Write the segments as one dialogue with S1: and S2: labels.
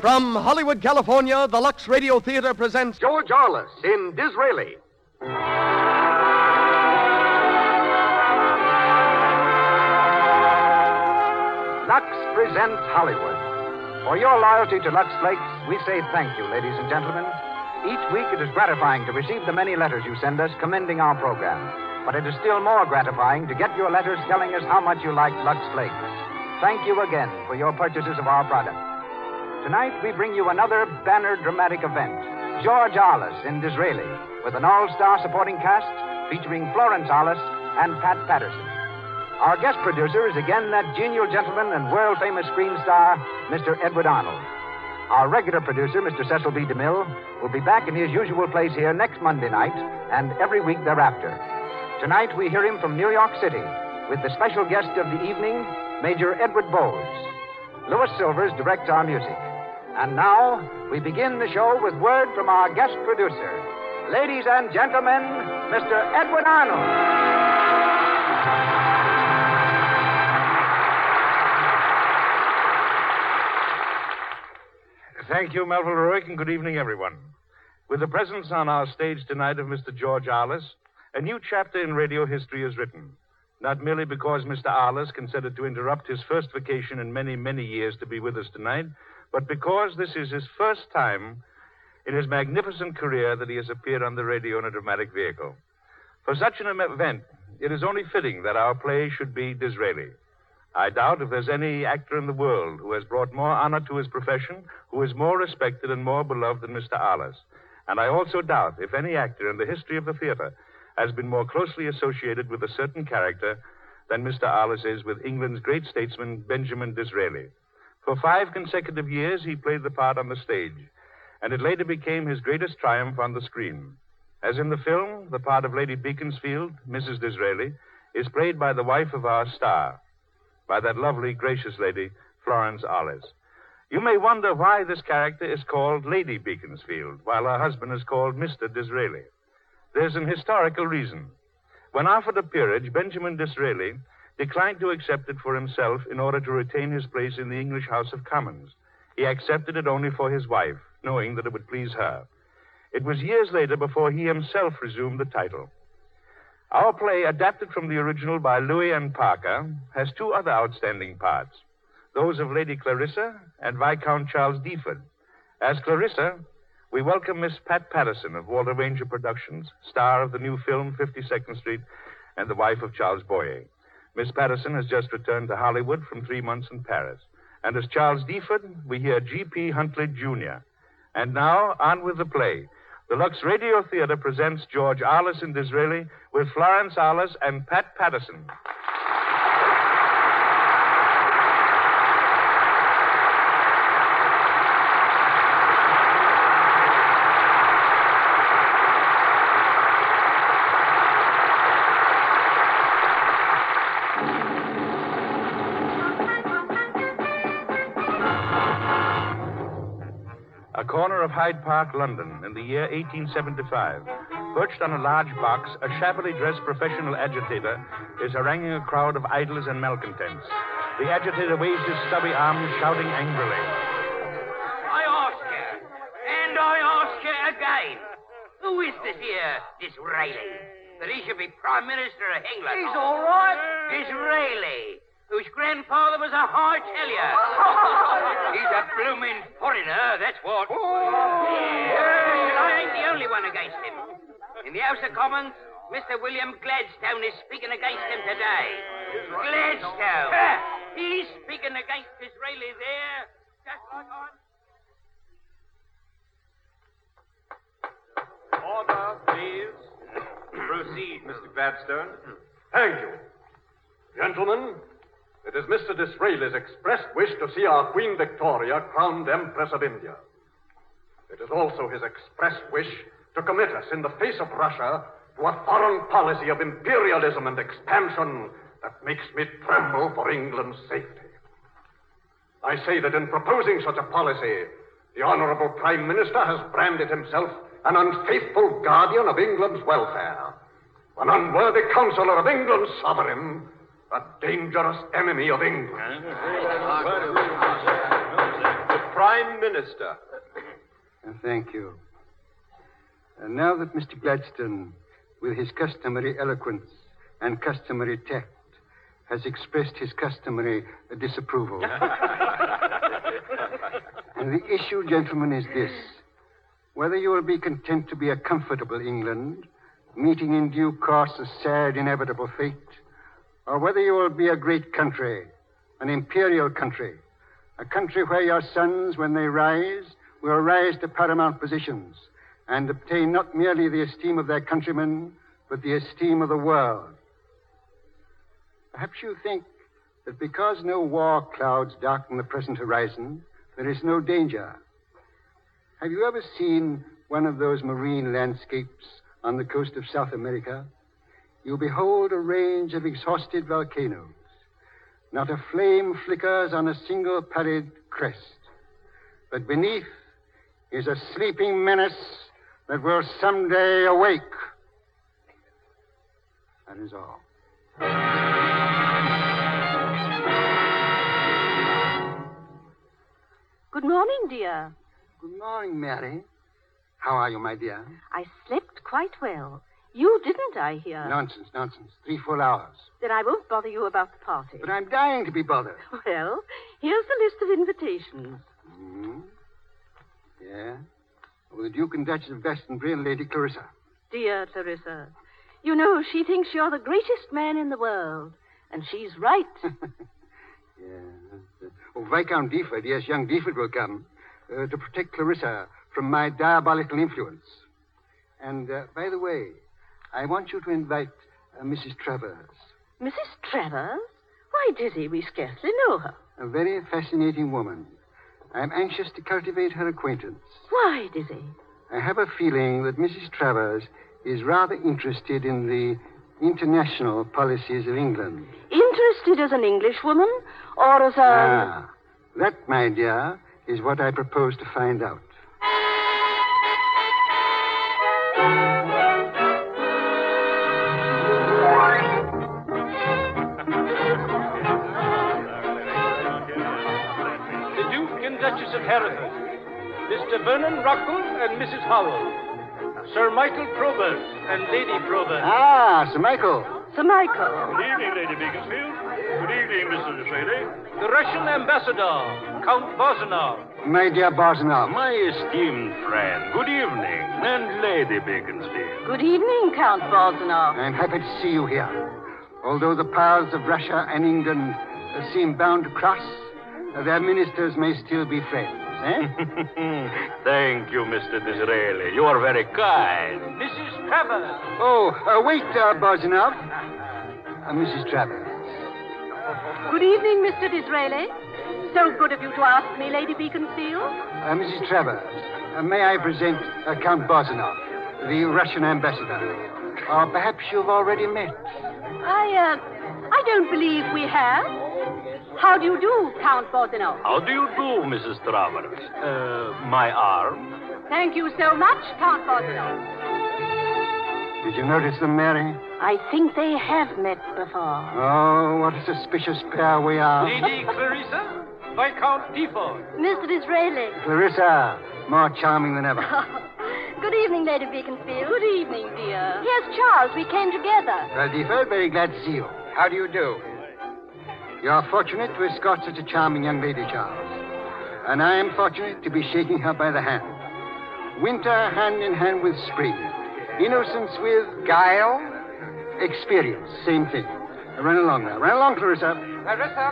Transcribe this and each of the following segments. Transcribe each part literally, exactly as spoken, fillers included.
S1: From Hollywood, California, the Lux Radio Theater presents
S2: George Arliss in Disraeli. Lux presents Hollywood. For your loyalty to Lux Flakes, we say thank you, ladies and gentlemen. Each week it is gratifying to receive the many letters you send us commending our program. But it is still more gratifying to get your letters telling us how much you like Lux Flakes. Thank you again for your purchases of our product. Tonight we bring you another banner dramatic event, George Arliss in Disraeli, with an all-star supporting cast featuring Florence Arliss and Pat Patterson. Our guest producer is again that genial gentleman and world-famous screen star, Mister Edward Arnold. Our regular producer, Mister Cecil B. DeMille, will be back in his usual place here next Monday night and every week thereafter. Tonight we hear him from New York City with the special guest of the evening, Major Edward Bowes. Louis Silvers directs our music. And now, we begin the show with word from our guest producer. Ladies and gentlemen, Mister Edward Arnold.
S3: Thank you, Melville Ruick, and good evening, everyone. With the presence on our stage tonight of Mister George Arliss, a new chapter in radio history is written. Not merely because Mister Arliss considered to interrupt his first vacation in many, many years to be with us tonight, but because this is his first time in his magnificent career that he has appeared on the radio in a dramatic vehicle. For such an event, it is only fitting that our play should be Disraeli. I doubt if there's any actor in the world who has brought more honor to his profession, who is more respected and more beloved than Mister Arliss. And I also doubt if any actor in the history of the theater has been more closely associated with a certain character than Mister Arliss is with England's great statesman, Benjamin Disraeli. For five consecutive years, he played the part on the stage, and it later became his greatest triumph on the screen. As in the film, the part of Lady Beaconsfield, Missus Disraeli, is played by the wife of our star, by that lovely, gracious lady, Florence Arliss. You may wonder why this character is called Lady Beaconsfield, while her husband is called Mister Disraeli. There's an historical reason. When offered a peerage, Benjamin Disraeli declined to accept it for himself in order to retain his place in the English House of Commons. He accepted it only for his wife, knowing that it would please her. It was years later before he himself resumed the title. Our play, adapted from the original by Louis N. Parker, has two other outstanding parts, those of Lady Clarissa and Viscount Charles Deaford. As Clarissa, we welcome Miss Pat Patterson of Walter Ranger Productions, star of the new film fifty-second Street and the wife of Charles Boyer. Miss Patterson has just returned to Hollywood from three months in Paris. And as Charles Deaford, we hear G P Huntley, Junior And now, on with the play. The Lux Radio Theater presents George Arliss in Disraeli with Florence Arliss and Pat Patterson. A corner of Hyde Park, London, in the year eighteen seventy-five. Perched on a large box, a shabbily dressed professional agitator is haranguing a crowd of idlers and malcontents. The agitator waves his stubby arms, shouting angrily.
S4: I ask you, and I ask you again, who is this here Disraeli? That he should be Prime Minister of England?
S5: He's all right.
S4: Disraeli, whose grandfather was a hightelier. He's a blooming foreigner, that's what. Oh. Yeah, and I ain't the only one against him. In the House of Commons, Mister William Gladstone is speaking against him today. Gladstone. He's speaking against Disraeli there, just like I'm...
S6: Order, please. Proceed, Mister Gladstone. Thank you. Gentlemen, it is Mister Disraeli's expressed wish to see our Queen Victoria crowned Empress of India. It is also his expressed wish to commit us in the face of Russia to a foreign policy of imperialism and expansion that makes me tremble for England's safety. I say that in proposing such a policy, the Honorable Prime Minister has branded himself an unfaithful guardian of England's welfare, an unworthy counselor of England's sovereign, a dangerous enemy of England. Prime Minister.
S5: Uh, thank you. And now that Mister Gladstone, with his customary eloquence and customary tact, has expressed his customary uh, disapproval. And the issue, gentlemen, is this. Whether you will be content to be a comfortable England, meeting in due course a sad, inevitable fate, or whether you will be a great country, an imperial country, a country where your sons, when they rise, will rise to paramount positions and obtain not merely the esteem of their countrymen, but the esteem of the world. Perhaps you think that because no war clouds darken the present horizon, there is no danger. Have you ever seen one of those marine landscapes on the coast of South America? You behold a range of exhausted volcanoes. Not a flame flickers on a single pallid crest. But beneath is a sleeping menace that will someday awake. That is all.
S7: Good morning, dear.
S5: Good morning, Mary. How are you, my dear?
S7: I slept quite well. You didn't, I hear.
S5: Nonsense, nonsense. Three full hours.
S7: Then I won't bother you about the party.
S5: But I'm dying to be bothered.
S7: Well, here's the list of invitations.
S5: Hmm? Yeah? Oh, the Duke and Duchess of Glastonbury and Lady Clarissa.
S7: Dear Clarissa, you know, she thinks you're the greatest man in the world. And she's right.
S5: Yeah. Oh, Viscount Deaford, yes, young Deaford will come uh, to protect Clarissa from my diabolical influence. And, uh, by the way, I want you to invite uh, Missus Travers.
S7: Missus Travers? Why, Dizzy, we scarcely know her.
S5: A very fascinating woman. I'm anxious to cultivate her acquaintance.
S7: Why, Dizzy?
S5: I have a feeling that Missus Travers is rather interested in the international policies of England.
S7: Interested as an Englishwoman or as a...
S5: Ah, that, my dear, is what I propose to find out.
S8: The Duke and Duchess of Hereford, Mister Vernon Rockall and Missus Howell, Sir Michael Probert and Lady Probert.
S5: Ah, Sir Michael.
S7: Sir Michael.
S8: Good evening, Lady Beaconsfield. Good evening, Mister Disraeli. The Russian ambassador, Count Bozanov.
S5: My dear Bozanov.
S9: My esteemed friend, good evening. And Lady Beaconsfield.
S7: Good evening, Count Bozanov.
S5: I'm happy to see you here. Although the paths of Russia and England uh, seem bound to cross, uh, their ministers may still be friends, eh?
S9: Thank you, Mister Disraeli. You are very kind.
S8: Missus Travers.
S5: Oh, uh, wait, uh, Bozanov. Uh, Missus Travers.
S7: Good evening, Mister Disraeli. So good of you to ask me, Lady Beaconsfield.
S5: Uh, Missus Travers, uh, may I present uh, Count Bozanov, the Russian ambassador? Or perhaps you've already met.
S7: I, uh, I don't believe we have. How do you do, Count Bozanov?
S9: How do you do, Missus Travers? Uh, my arm?
S7: Thank you so much, Count Bozanov.
S5: Did you notice them, Mary?
S7: I think they have met before.
S5: Oh, what a suspicious pair we are.
S8: Lady Clarissa, Viscount Deaford.
S7: Mister Disraeli.
S5: Clarissa, more charming than ever.
S7: Good evening, Lady Beaconsfield. Good evening, dear. Here's Charles. We came together.
S5: Well, Deaford, very glad to see you. How do you do? You're fortunate to escort such a charming young lady, Charles. And I am fortunate to be shaking her by the hand. Winter hand in hand with spring. Innocence with guile. Experience, same thing. Run along now. Run along, Clarissa. Clarissa.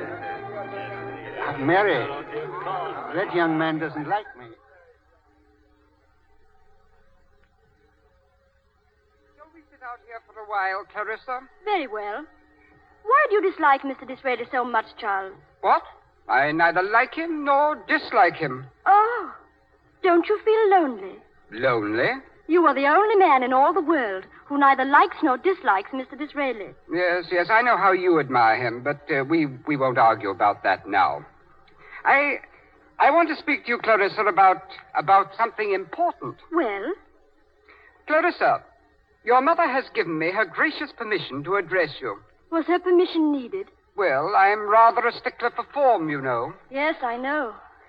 S5: Uh, Mary, that young man doesn't like me.
S10: Shall we sit out here for a while, Clarissa?
S7: Very well. Why do you dislike Mister Disraeli so much, Charles?
S10: What? I neither like him nor dislike him.
S7: Oh, don't you feel lonely?
S10: Lonely?
S7: You are the only man in all the world who neither likes nor dislikes Mister Disraeli.
S10: Yes, yes, I know how you admire him, but uh, we, we won't argue about that now. I I want to speak to you, Clarissa, about, about something important.
S7: Well?
S10: Clarissa, your mother has given me her gracious permission to address you.
S7: Was her permission needed?
S10: Well, I'm rather a stickler for form, you know.
S7: Yes, I know.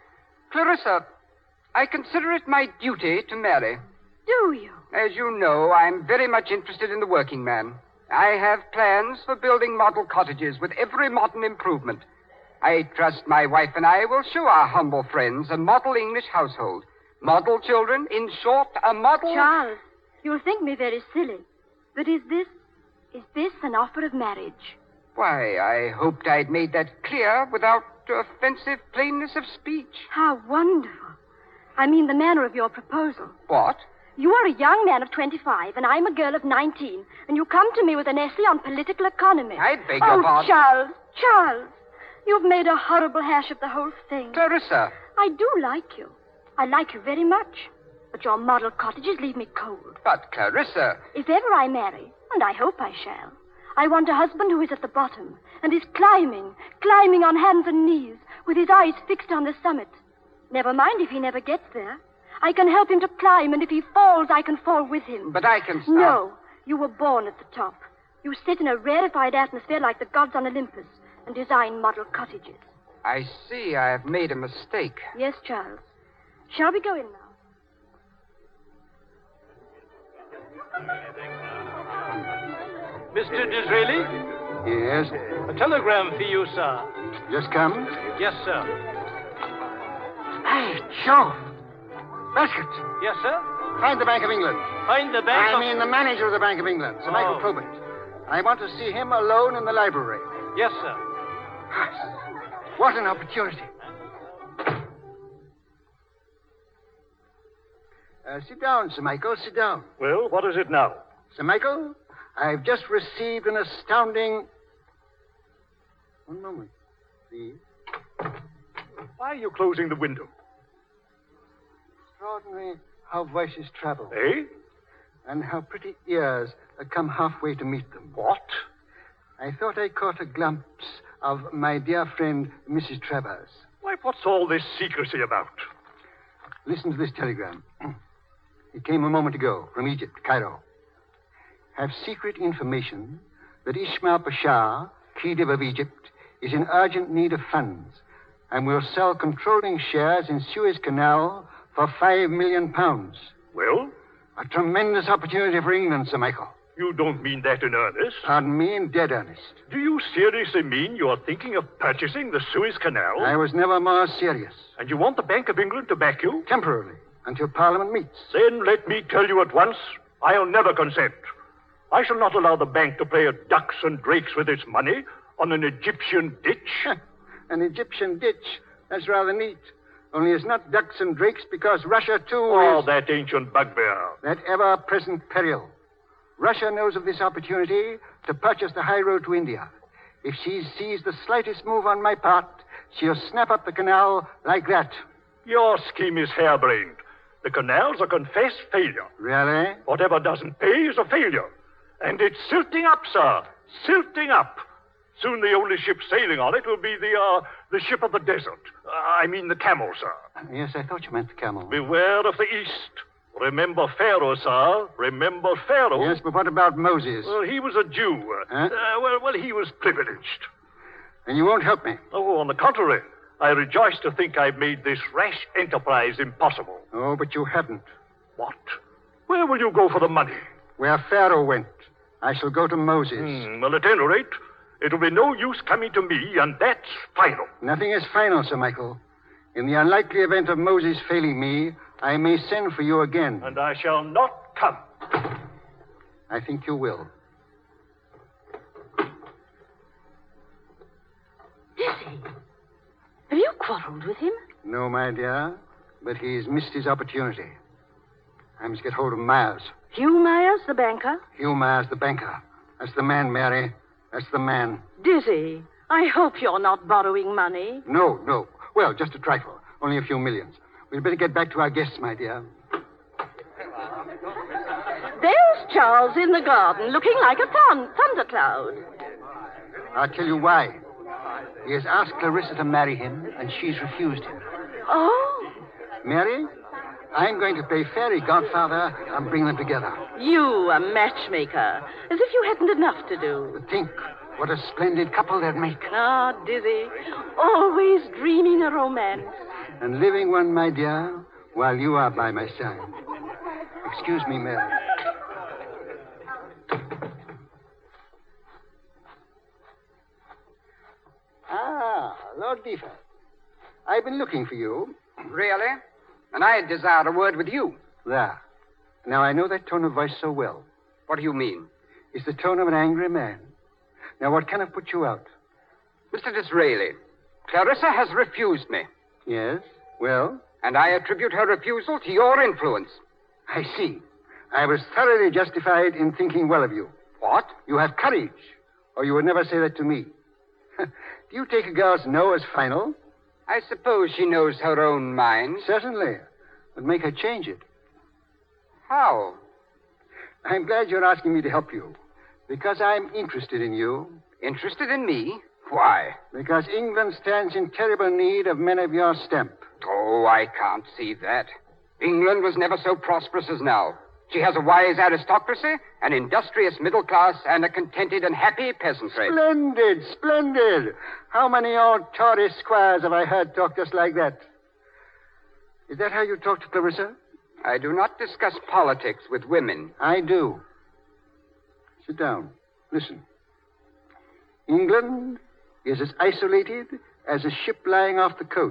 S10: Clarissa, I consider it my duty to marry.
S7: Do you?
S10: As you know, I'm very much interested in the working man. I have plans for building model cottages with every modern improvement. I trust my wife and I will show our humble friends a model English household. Model children, in short, a model...
S7: Charles, you'll think me very silly, but is this, is this an offer of marriage?
S10: Why, I hoped I'd made that clear without offensive plainness of speech.
S7: How wonderful. I mean the manner of your proposal.
S10: What?
S7: You are a young man of twenty-five, and I'm a girl of nineteen, and you come to me with an essay on political economy.
S10: I beg
S7: oh,
S10: your pardon.
S7: Charles, Charles, you've made a horrible hash of the whole thing.
S10: Clarissa.
S7: I do like you. I like you very much. But your model cottages leave me cold.
S10: But, Clarissa...
S7: If ever I marry, and I hope I shall, I want a husband who is at the bottom and is climbing, climbing on hands and knees, with his eyes fixed on the summit. Never mind if he never gets there. I can help him to climb, and if he falls, I can fall with him.
S10: But I can stop.
S7: No, you were born at the top. You sit in a rarefied atmosphere like the gods on Olympus and design model cottages.
S10: I see I have made a mistake.
S7: Yes, Charles. Shall we go in now?
S8: Mister Disraeli?
S5: Yes?
S8: A telegram for you, sir.
S5: Just come?
S8: Yes, sir.
S5: Hey, Joe. Basket.
S8: Yes, sir?
S5: Find the Bank of England.
S8: Find the Bank
S5: I
S8: of...
S5: mean the manager of the Bank of England, Sir Michael
S8: Oh.
S5: Probert. I want to see him alone in the library.
S8: Yes, sir.
S5: What an opportunity. Uh, sit down, Sir Michael, sit down.
S3: Well, what is it now?
S5: Sir Michael, I've just received an astounding... One moment, please.
S3: Why are you closing the window?
S5: Extraordinary how voices travel.
S3: Eh?
S5: And how pretty ears come halfway to meet them.
S3: What?
S5: I thought I caught a glimpse of my dear friend, Missus Travers.
S3: Why, what's all this secrecy about?
S5: Listen to this telegram. It came a moment ago from Egypt, Cairo. Have secret information that Ismail Pasha, Khedive of Egypt, is in urgent need of funds and will sell controlling shares in Suez Canal for five million pounds.
S3: Well?
S5: A tremendous opportunity for England, Sir Michael.
S3: You don't mean that in earnest?
S5: Pardon me, in dead earnest.
S3: Do you seriously mean you're thinking of purchasing the Suez Canal?
S5: I was never more serious.
S3: And you want the Bank of England to back you?
S5: Temporarily, until Parliament meets.
S3: Then let me tell you at once, I'll never consent. I shall not allow the bank to play at ducks and drakes with its money on an Egyptian ditch.
S5: An Egyptian ditch? That's rather neat. Only it's not ducks and drakes because Russia, too,
S3: Oh,
S5: is...
S3: that ancient bugbear.
S5: That ever-present peril. Russia knows of this opportunity to purchase the high road to India. If she sees the slightest move on my part, she'll snap up the canal like that.
S3: Your scheme is harebrained. The canal's a confessed failure.
S5: Really?
S3: Whatever doesn't pay is a failure. And it's silting up, sir. Silting up. Soon the only ship sailing on it will be the, uh, the ship of the desert. Uh, I mean the camel, sir.
S5: Yes, I thought you meant the camel.
S3: Beware of the East. Remember Pharaoh, sir. Remember Pharaoh.
S5: Yes, but what about Moses?
S3: Well, he was a Jew.
S5: Huh?
S3: Uh, well, well, he was privileged.
S5: And you won't help me?
S3: Oh, on the contrary. I rejoice to think I've made this rash enterprise impossible.
S5: Oh, but you haven't.
S3: What? Where will you go for the money?
S5: Where Pharaoh went. I shall go to Moses.
S3: Hmm, well, at any rate, it'll be no use coming to me, and that's final.
S5: Nothing is final, Sir Michael. In the unlikely event of Moses failing me, I may send for you again.
S3: And I shall not come.
S5: I think you will.
S7: Dizzy, have you quarreled with him?
S5: No, my dear, but he's missed his opportunity. I must get hold of Myers.
S7: Hugh Myers, the banker?
S5: Hugh Myers, the banker. That's the man, Mary. That's the man.
S7: Dizzy, I hope you're not borrowing money.
S5: No, no. Well, just a trifle. Only a few millions. We'd better get back to our guests, my dear.
S7: There's Charles in the garden, looking like a thun- thundercloud.
S5: I'll tell you why. He has asked Clarissa to marry him, and she's refused him.
S7: Oh?
S5: Mary, I'm going to play fairy godfather and bring them together.
S7: You, a matchmaker. As if you hadn't enough to do.
S5: But think what a splendid couple they'd make.
S7: Ah, Dizzy. Always dreaming a romance.
S5: and living one, my dear, while you are by my side. Excuse me, Mary. Ah, Lord Deefer. I've been looking for you.
S10: Really? And I desire a word with you.
S5: There. Now, I know that tone of voice so well.
S10: What do you mean?
S5: It's the tone of an angry man. Now, what can have put you out?
S10: Mister Disraeli, Clarissa has refused me.
S5: Yes? Well?
S10: And I attribute her refusal to your influence.
S5: I see. I was thoroughly justified in thinking well of you.
S10: What?
S5: You have courage, or you would never say that to me. Do you take a girl's no as final?
S10: I suppose she knows her own mind.
S5: Certainly. But make her change it.
S10: How?
S5: I'm glad you're asking me to help you. Because I'm interested in you.
S10: Interested in me? Why?
S5: Because England stands in terrible need of men of your stamp.
S10: Oh, I can't see that. England was never so prosperous as now. She has a wise aristocracy, an industrious middle class, and a contented and happy peasantry.
S5: Splendid, splendid. How many old Tory squires have I heard talk just like that? Is that how you talk to Clarissa?
S10: I do not discuss politics with women.
S5: I do. Sit down. Listen. England is as isolated as a ship lying off the coast.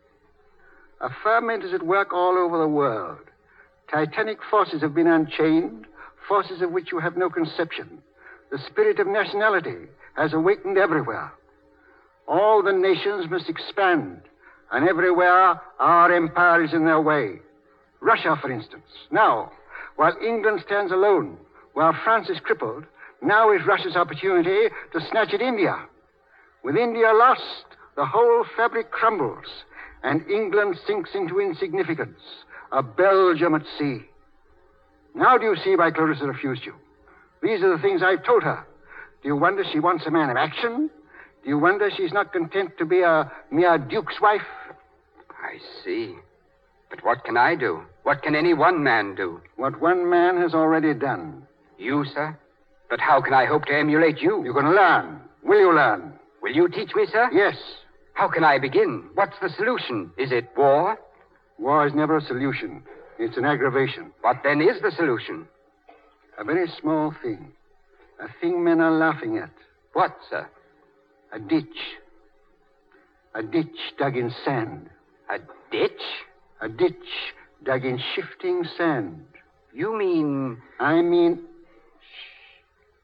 S5: A ferment is at work all over the world. Titanic forces have been unchained, forces of which you have no conception. The spirit of nationality has awakened everywhere. All the nations must expand, and everywhere our empire is in their way. Russia, for instance. Now, while England stands alone, while France is crippled, now is Russia's opportunity to snatch at India. With India lost, the whole fabric crumbles, and England sinks into insignificance, a Belgium at sea. Now do you see why Clarissa refused you? These are the things I've told her. Do you wonder she wants a man of action? Do you wonder she's not content to be a mere duke's wife?
S10: I see. But what can I do? What can any one man do?
S5: What one man has already done.
S10: You, sir? But how can I hope to emulate you?
S5: You're going to learn. Will you learn?
S10: Will you teach me, sir?
S5: Yes.
S10: How can I begin? What's the solution? Is it war?
S5: War is never a solution. It's an aggravation.
S10: What then is the solution?
S5: A very small thing. A thing men are laughing at.
S10: What, sir?
S5: A ditch. A ditch dug in sand.
S10: A ditch?
S5: A ditch dug in shifting sand.
S10: You mean...
S5: I mean... Shh.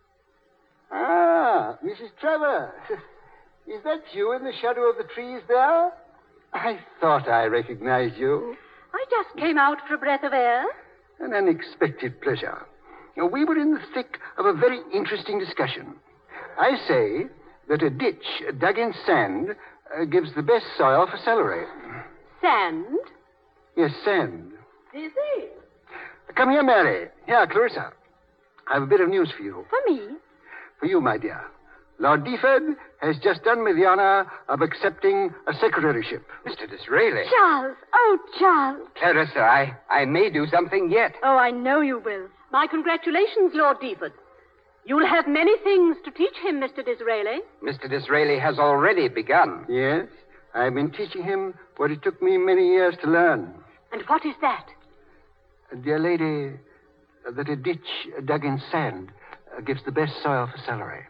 S5: Ah, Missus Trevor. Is that you in the shadow of the trees there? I thought I recognized you.
S11: I just came out for a breath of air.
S5: An unexpected pleasure. We were in the thick of a very interesting discussion. I say that a ditch dug in sand uh, gives the best soil for celery.
S11: Sand?
S5: Yes, sand.
S11: Is it?
S5: Come here, Mary. Here, Clarissa. I have a bit of news for you.
S11: For me?
S5: For you, my dear. Lord Deaford has just done me the honor of accepting a secretaryship.
S10: Mister Disraeli.
S7: Charles. Oh, Charles.
S10: Clarissa, I, I may do something yet.
S7: Oh, I know you will.
S11: My congratulations, Lord Deaford. You'll have many things to teach him, Mister Disraeli.
S10: Mister Disraeli has already begun.
S5: Yes. I've been teaching him what it took me many years to learn.
S11: And what is that?
S5: Uh, dear lady, uh, that a ditch uh, dug in sand uh, gives the best soil for celery.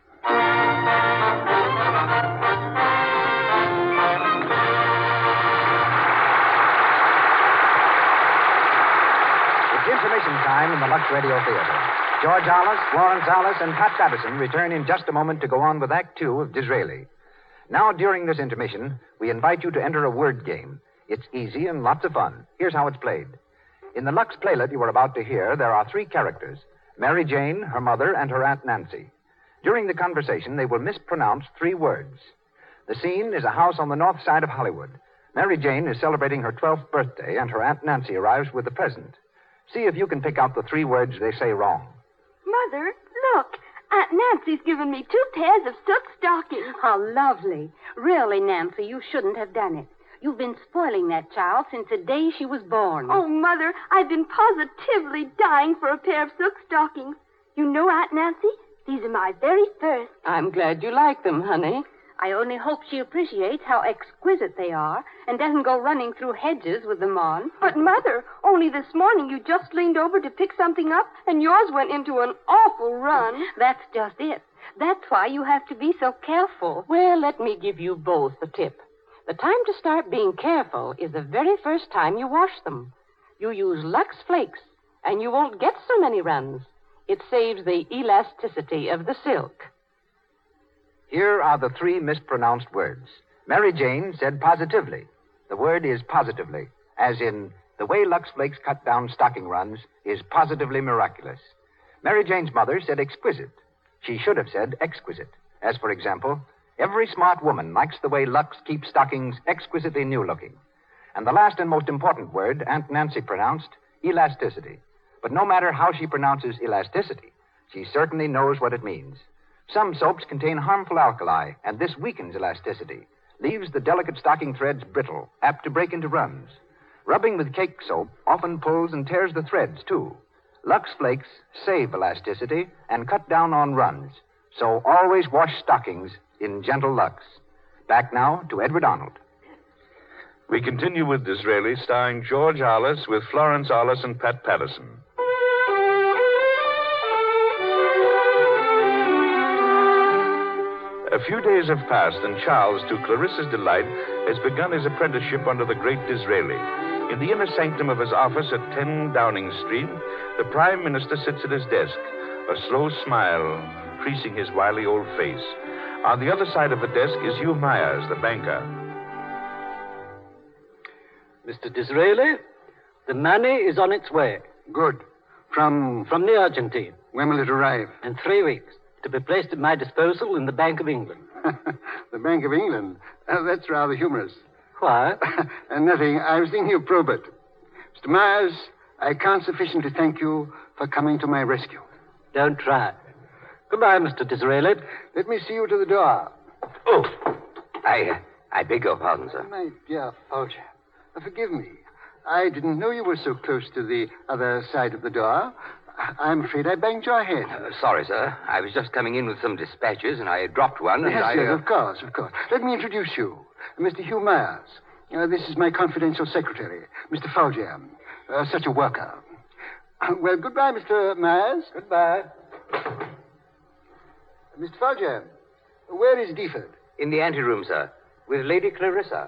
S2: It's intermission time in the Lux Radio Theater. George Alice, Florence Alice, and Pat Patterson return in just a moment to go on with Act Two of Disraeli. Now, during this intermission, we invite you to enter a word game. It's easy and lots of fun. Here's how it's played. In the Lux playlet you are about to hear, there are three characters: Mary Jane, her mother, and her Aunt Nancy. During the conversation, they will mispronounce three words. The scene is a house on the north side of Hollywood. Mary Jane is celebrating her twelfth birthday, and her Aunt Nancy arrives with a present. See if you can pick out the three words they say wrong.
S7: Mother, look. Aunt Nancy's given me two pairs of silk stockings.
S11: How lovely. Really, Nancy, you shouldn't have done it. You've been spoiling that child since the day she was born.
S7: Oh, Mother, I've been positively dying for a pair of silk stockings. You know, Aunt Nancy, these are my very first.
S11: I'm glad you like them, honey. I only hope she appreciates how exquisite they are and doesn't go running through hedges with them on.
S12: But, Mother, only this morning you just leaned over to pick something up and yours went into an awful run.
S11: That's just it. That's why you have to be so careful.
S13: Well, let me give you both a tip. The time to start being careful is the very first time you wash them. You use Lux Flakes, and you won't get so many runs. It saves the elasticity of the silk.
S2: Here are the three mispronounced words. Mary Jane said positively. The word is positively, as in, the way Lux Flakes cut down stocking runs is positively miraculous. Mary Jane's mother said exquisite. She should have said exquisite. As, for example, every smart woman likes the way Lux keeps stockings exquisitely new-looking. And the last and most important word, Aunt Nancy pronounced elasticity. But no matter how she pronounces elasticity, she certainly knows what it means. Some soaps contain harmful alkali, and this weakens elasticity, leaves the delicate stocking threads brittle, apt to break into runs. Rubbing with cake soap often pulls and tears the threads, too. Lux Flakes save elasticity and cut down on runs. So always wash stockings in gentle Lux. Back now to Edward Arnold.
S3: We continue with Disraeli, starring George Arliss with Florence Arliss and Pat Patterson. A few days have passed, and Charles, to Clarissa's delight, has begun his apprenticeship under the great Disraeli. In the inner sanctum of his office at ten Downing Street, the Prime Minister sits at his desk, a slow smile creasing his wily old face. On the other side of the desk is Hugh Myers, the banker.
S8: Mister Disraeli, the money is on its way.
S5: Good. From?
S8: From the Argentine.
S5: When will it arrive?
S8: In three weeks. To be placed at my disposal in the Bank of England.
S5: The Bank of England? Uh, that's rather humorous.
S8: Why?
S5: uh, nothing. I was thinking of Probert. Mister Myers, I can't sufficiently thank you for coming to my rescue.
S8: Don't try. Goodbye, Mister Disraeli.
S5: Let me see you to the door.
S4: Oh, I, I beg your pardon, sir.
S5: My dear Folger, uh, forgive me. I didn't know you were so close to the other side of the door. I'm afraid I banged your head.
S4: Uh, sorry, sir. I was just coming in with some dispatches, and I dropped one, and
S5: yes,
S4: I...
S5: yes,
S4: Uh...
S5: of course, of course. Let me introduce you. Mister Hugh Myers. Uh, this is my confidential secretary, Mister Folger. Uh, such a worker. Uh, well, goodbye, Mister Myers.
S8: Goodbye.
S5: Mister Folger, where is Deaford?
S4: In the anteroom, sir, with Lady Clarissa.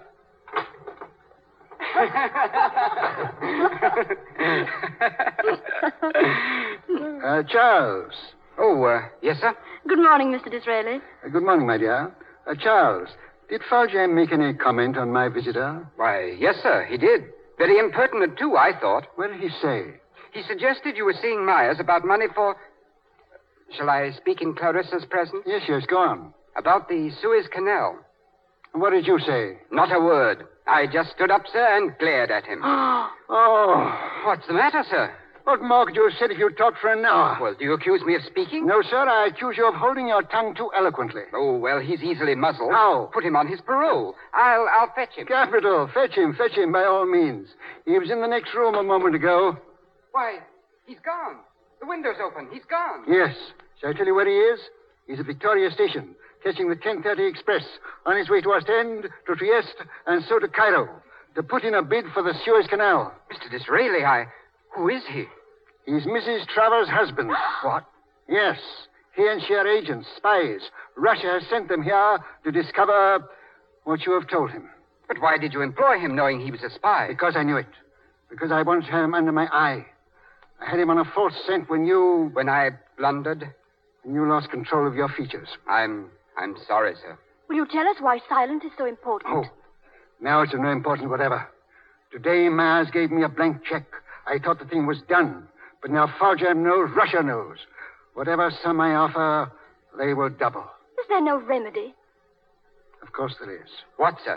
S5: uh, Charles.
S10: Oh, uh, yes, sir?
S7: Good morning, Mister Disraeli.
S5: Uh, good morning, my dear. Uh, Charles, did Folger make any comment on my visitor?
S10: Why, yes, sir, he did. Very impertinent, too, I thought.
S5: What did he say?
S10: He suggested you were seeing Myers about money for... Shall I speak in Clarissa's presence?
S5: Yes, yes, go on.
S10: About the Suez Canal.
S5: What did you say?
S10: Not a word. I just stood up, sir, and glared at him.
S5: Oh.
S10: What's the matter, sir?
S5: What more could you have said if you talked for an hour?
S10: Well, do you accuse me of speaking?
S5: No, sir. I accuse you of holding your tongue too eloquently.
S10: Oh, well, he's easily muzzled.
S5: How?
S10: Put him on his parole. I'll I'll fetch him.
S5: Capital. Fetch him. Fetch him by all means. He was in the next room a moment ago.
S10: Why, he's gone. The window's open. He's gone.
S5: Yes. Shall I tell you where he is? He's at Victoria Station, catching the ten thirty express on his way to Ostend, to Trieste, and so to Cairo, to put in a bid for the Suez Canal.
S10: Mister Disraeli, I... Who is he?
S5: He's Missus Travers' husband.
S10: What?
S5: Yes. He and she are agents, spies. Russia has sent them here to discover what you have told him.
S10: But why did you employ him, knowing he was a spy?
S5: Because I knew it. Because I wanted to have him under my eye. I had him on a false scent when you...
S10: When I blundered?
S5: When you lost control of your features.
S10: I'm... I'm sorry, sir.
S7: Will you tell us why silence is so important?
S5: Oh, now it's of no importance whatever. Today, Myers gave me a blank check. I thought the thing was done. But now Folger knows, Russia knows. Whatever sum I offer, they will double.
S7: Is there no remedy?
S5: Of course there is.
S10: What, sir?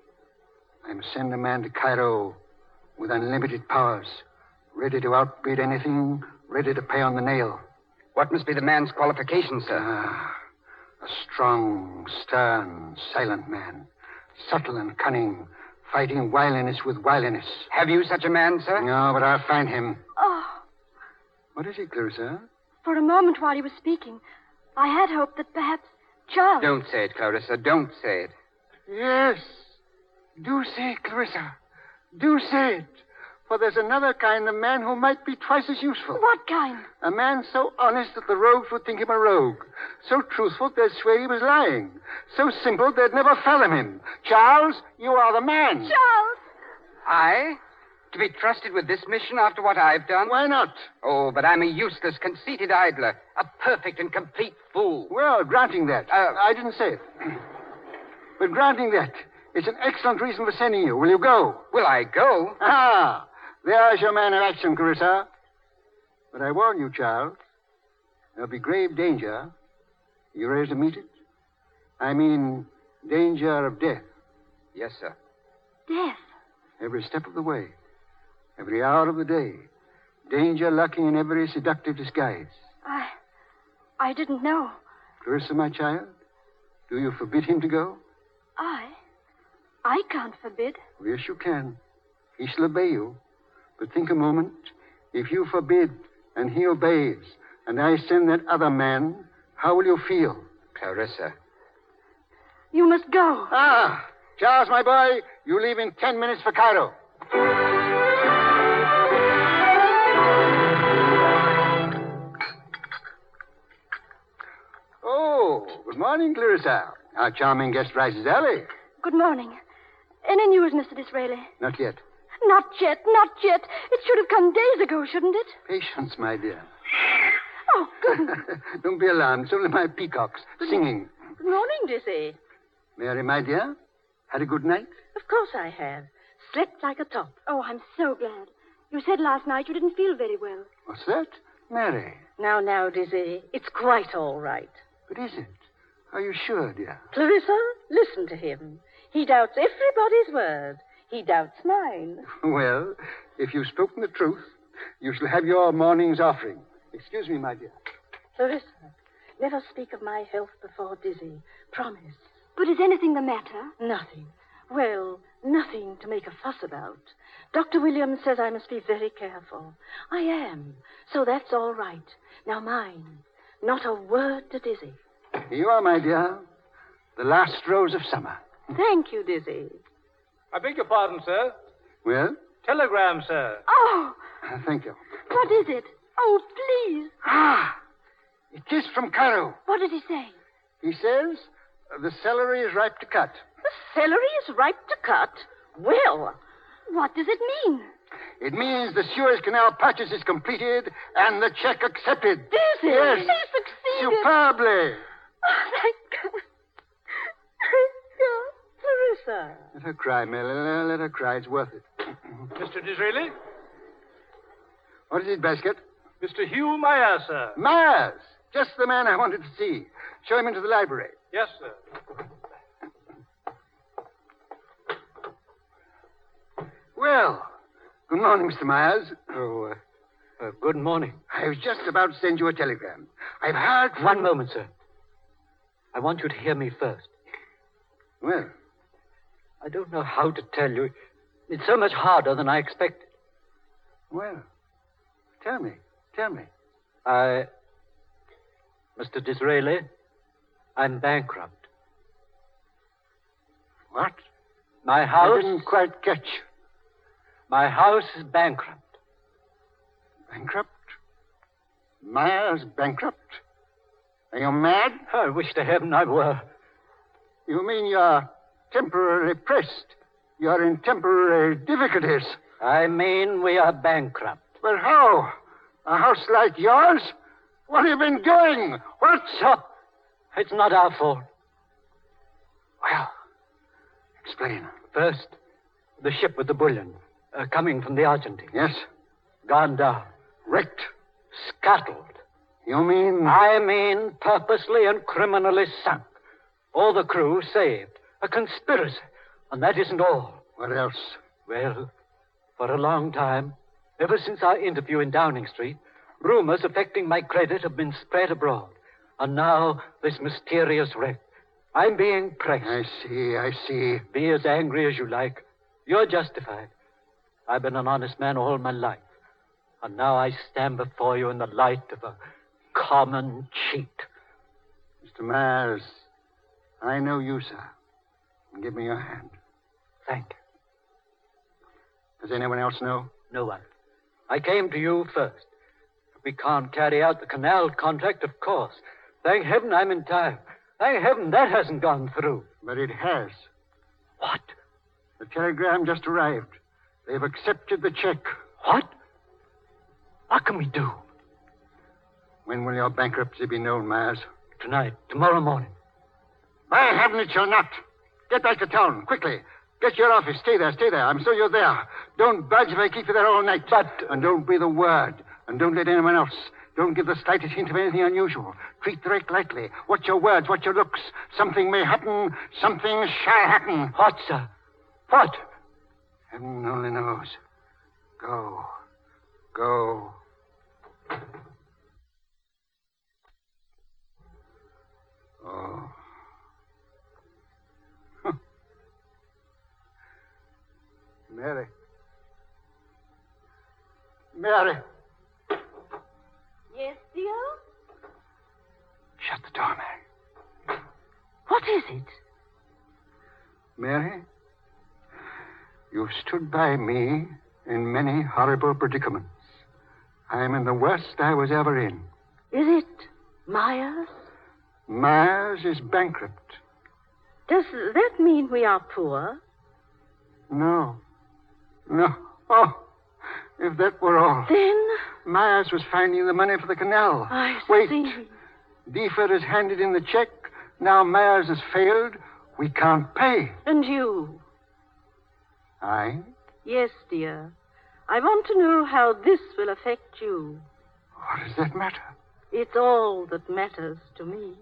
S5: I must send a man to Cairo with unlimited powers, ready to outbid anything, ready to pay on the nail.
S10: What must be the man's qualifications, sir?
S5: Ah, a strong, stern, silent man, subtle and cunning, fighting wiliness with wiliness.
S10: Have you such a man, sir?
S5: No, but I'll find him.
S7: Oh.
S5: What is it, Clarissa?
S7: For a moment while he was speaking, I had hoped that perhaps Charles.
S10: Don't say it, Clarissa. Don't say it.
S5: Yes. Do say it, Clarissa. Do say it. For there's another kind of man who might be twice as useful.
S7: What kind?
S5: A man so honest that the rogues would think him a rogue. So truthful they'd swear he was lying. So simple they'd never fathom him. Charles, you are the man.
S7: Charles!
S10: I? To be trusted with this mission after what I've done?
S5: Why not?
S10: Oh, but I'm a useless, conceited idler. A perfect and complete fool.
S5: Well, granting that. Uh, I didn't say it. But granting that, it's an excellent reason for sending you. Will you go?
S10: Will I go?
S5: Ah, there's your man in action, Clarissa. But I warn you, Charles, there'll be grave danger. You ready to meet it? I mean, danger of death.
S10: Yes, sir.
S7: Death?
S5: Every step of the way. Every hour of the day. Danger lurking in every seductive disguise.
S7: I... I didn't know.
S5: Clarissa, my child, do you forbid him to go?
S7: I? I can't forbid.
S5: Yes, you can. He shall obey you. But think a moment. If you forbid and he obeys, and I send that other man, how will you feel?
S10: Clarissa.
S7: You must go.
S5: Ah! Charles, my boy, you leave in ten minutes for Cairo. Oh, good morning, Clarissa. Our charming guest rises early.
S7: Good morning. Any news, Mister Disraeli?
S5: Not yet.
S7: Not yet, not yet. It should have come days ago, shouldn't it?
S5: Patience, my dear.
S7: Oh, goodness.
S5: Don't be alarmed. It's only my peacocks singing.
S11: Good morning, Dizzy.
S5: Mary, my dear, had a good night?
S11: Of course I have. Slept like a top.
S7: Oh, I'm so glad. You said last night you didn't feel very well.
S5: What's that? Mary.
S11: Now, now, Dizzy, it's quite all right.
S5: But is it? Are you sure, dear?
S11: Clarissa, listen to him. He doubts everybody's word. He doubts mine.
S5: Well, if you've spoken the truth, you shall have your morning's offering. Excuse me, my dear.
S11: Clarissa, never speak of my health before Dizzy. Promise.
S7: But is anything the matter?
S11: Nothing. Well, nothing to make a fuss about. Doctor Williams says I must be very careful. I am. So that's all right. Now mind, not a word to Dizzy.
S5: Here you are, my dear. The last rose of summer.
S11: Thank you, Dizzy.
S8: I beg your pardon, sir.
S5: Well?
S8: Telegram, sir.
S7: Oh!
S5: Uh, thank you.
S7: What is it? Oh, please.
S5: Ah! It is from Cairo.
S7: What did he say?
S5: He says uh, the celery is ripe to cut.
S11: The celery is ripe to cut? Well,
S7: what does it mean?
S5: It means the Suez Canal purchase is completed and the check accepted.
S11: Dizzy!
S5: Yes.
S11: He succeeded.
S5: Superbly.
S11: Oh, thank God. Thank God. Clarissa.
S5: Let her cry, Mary. Let her cry. It's worth it.
S8: Mister Disraeli?
S5: What is it, Basket?
S8: Mister Hugh Meyer, sir.
S5: Myers. Just the man I wanted to see. Show him into the library.
S8: Yes, sir.
S5: Well, good morning, Mister Myers.
S14: Oh, uh, uh, good morning.
S5: I was just about to send you a telegram. I've heard from...
S14: One moment, sir. I want you to hear me first.
S5: Well?
S14: I don't know how to tell you. It's so much harder than I expected.
S5: Well, tell me. Tell me.
S14: I... Mister Disraeli, I'm bankrupt.
S5: What?
S14: My house...
S5: I didn't quite catch.
S14: My house is bankrupt.
S5: Bankrupt? Myers bankrupt? Are you mad?
S14: I wish to heaven I were.
S5: You mean you're temporarily pressed? You're in temporary difficulties?
S14: I mean we are bankrupt.
S5: But how? A house like yours? What have you been doing? What's
S14: up? It's not our fault.
S5: Well, explain.
S14: First, the ship with the bullion, uh, coming from the Argentine.
S5: Yes?
S14: Gone down.
S5: Wrecked?
S14: Scuttled.
S5: You mean...
S14: I mean purposely and criminally sunk. All the crew saved. A conspiracy. And that isn't all.
S5: What else?
S14: Well, for a long time, ever since our interview in Downing Street, rumors affecting my credit have been spread abroad. And now, this mysterious wreck. I'm being pressed.
S5: I see, I see.
S14: Be as angry as you like. You're justified. I've been an honest man all my life. And now I stand before you in the light of a common cheat.
S5: Mister Myers, I know you, sir. Give me your hand.
S14: Thank you.
S5: Does anyone else know?
S14: No one. I came to you first. We can't carry out the canal contract, of course. Thank heaven I'm in time. Thank heaven that hasn't gone through.
S5: But it has.
S14: What?
S5: The telegram just arrived. They've accepted the check.
S14: What? What can we do?
S5: When will your bankruptcy be known, Myers?
S14: Tonight, tomorrow morning.
S5: By heaven, it shall not. Get back to town, quickly. Get your office. Stay there, stay there. I'm sure you're there. Don't budge if I keep you there all night.
S14: But...
S5: And don't breathe a word. And don't let anyone else. Don't give the slightest hint of anything unusual. Treat the wreck lightly. Watch your words, watch your looks. Something may happen. Something shall happen.
S14: What, sir? What?
S5: Heaven only knows. Go. Go. Oh. Huh. Mary. Mary.
S11: Yes, dear?
S5: Shut the door, Mary.
S11: What is it?
S5: Mary, you've stood by me in many horrible predicaments. I am in the worst I was ever in.
S11: Is it Myers?
S5: Myers is bankrupt.
S11: Does that mean we are poor?
S5: No. No. Oh, if that were all.
S11: Then?
S5: Myers was finding the money for the canal.
S11: I
S5: Wait.
S11: see.
S5: Deeford has handed in the check. Now Myers has failed. We can't pay.
S11: And you?
S5: I?
S11: Yes, dear. I want to know how this will affect you.
S5: What does that matter?
S11: It's all that matters to me.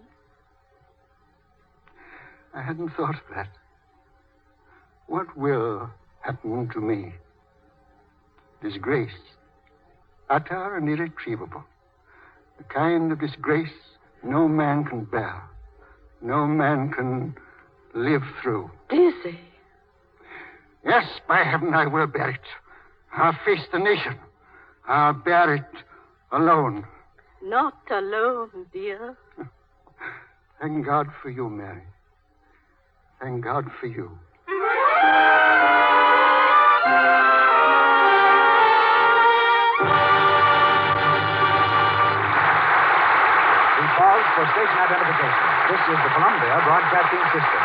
S5: I hadn't thought of that. What will happen to me? Disgrace. Utter and irretrievable. The kind of disgrace no man can bear. No man can live through.
S11: Dizzy.
S5: Yes, by heaven, I will bear it. I'll face the nation. I'll bear it alone.
S11: Not alone, dear.
S5: Thank God for you, Mary. Thank God for you.
S2: We pause for station identification. This is the Columbia Broadcasting System.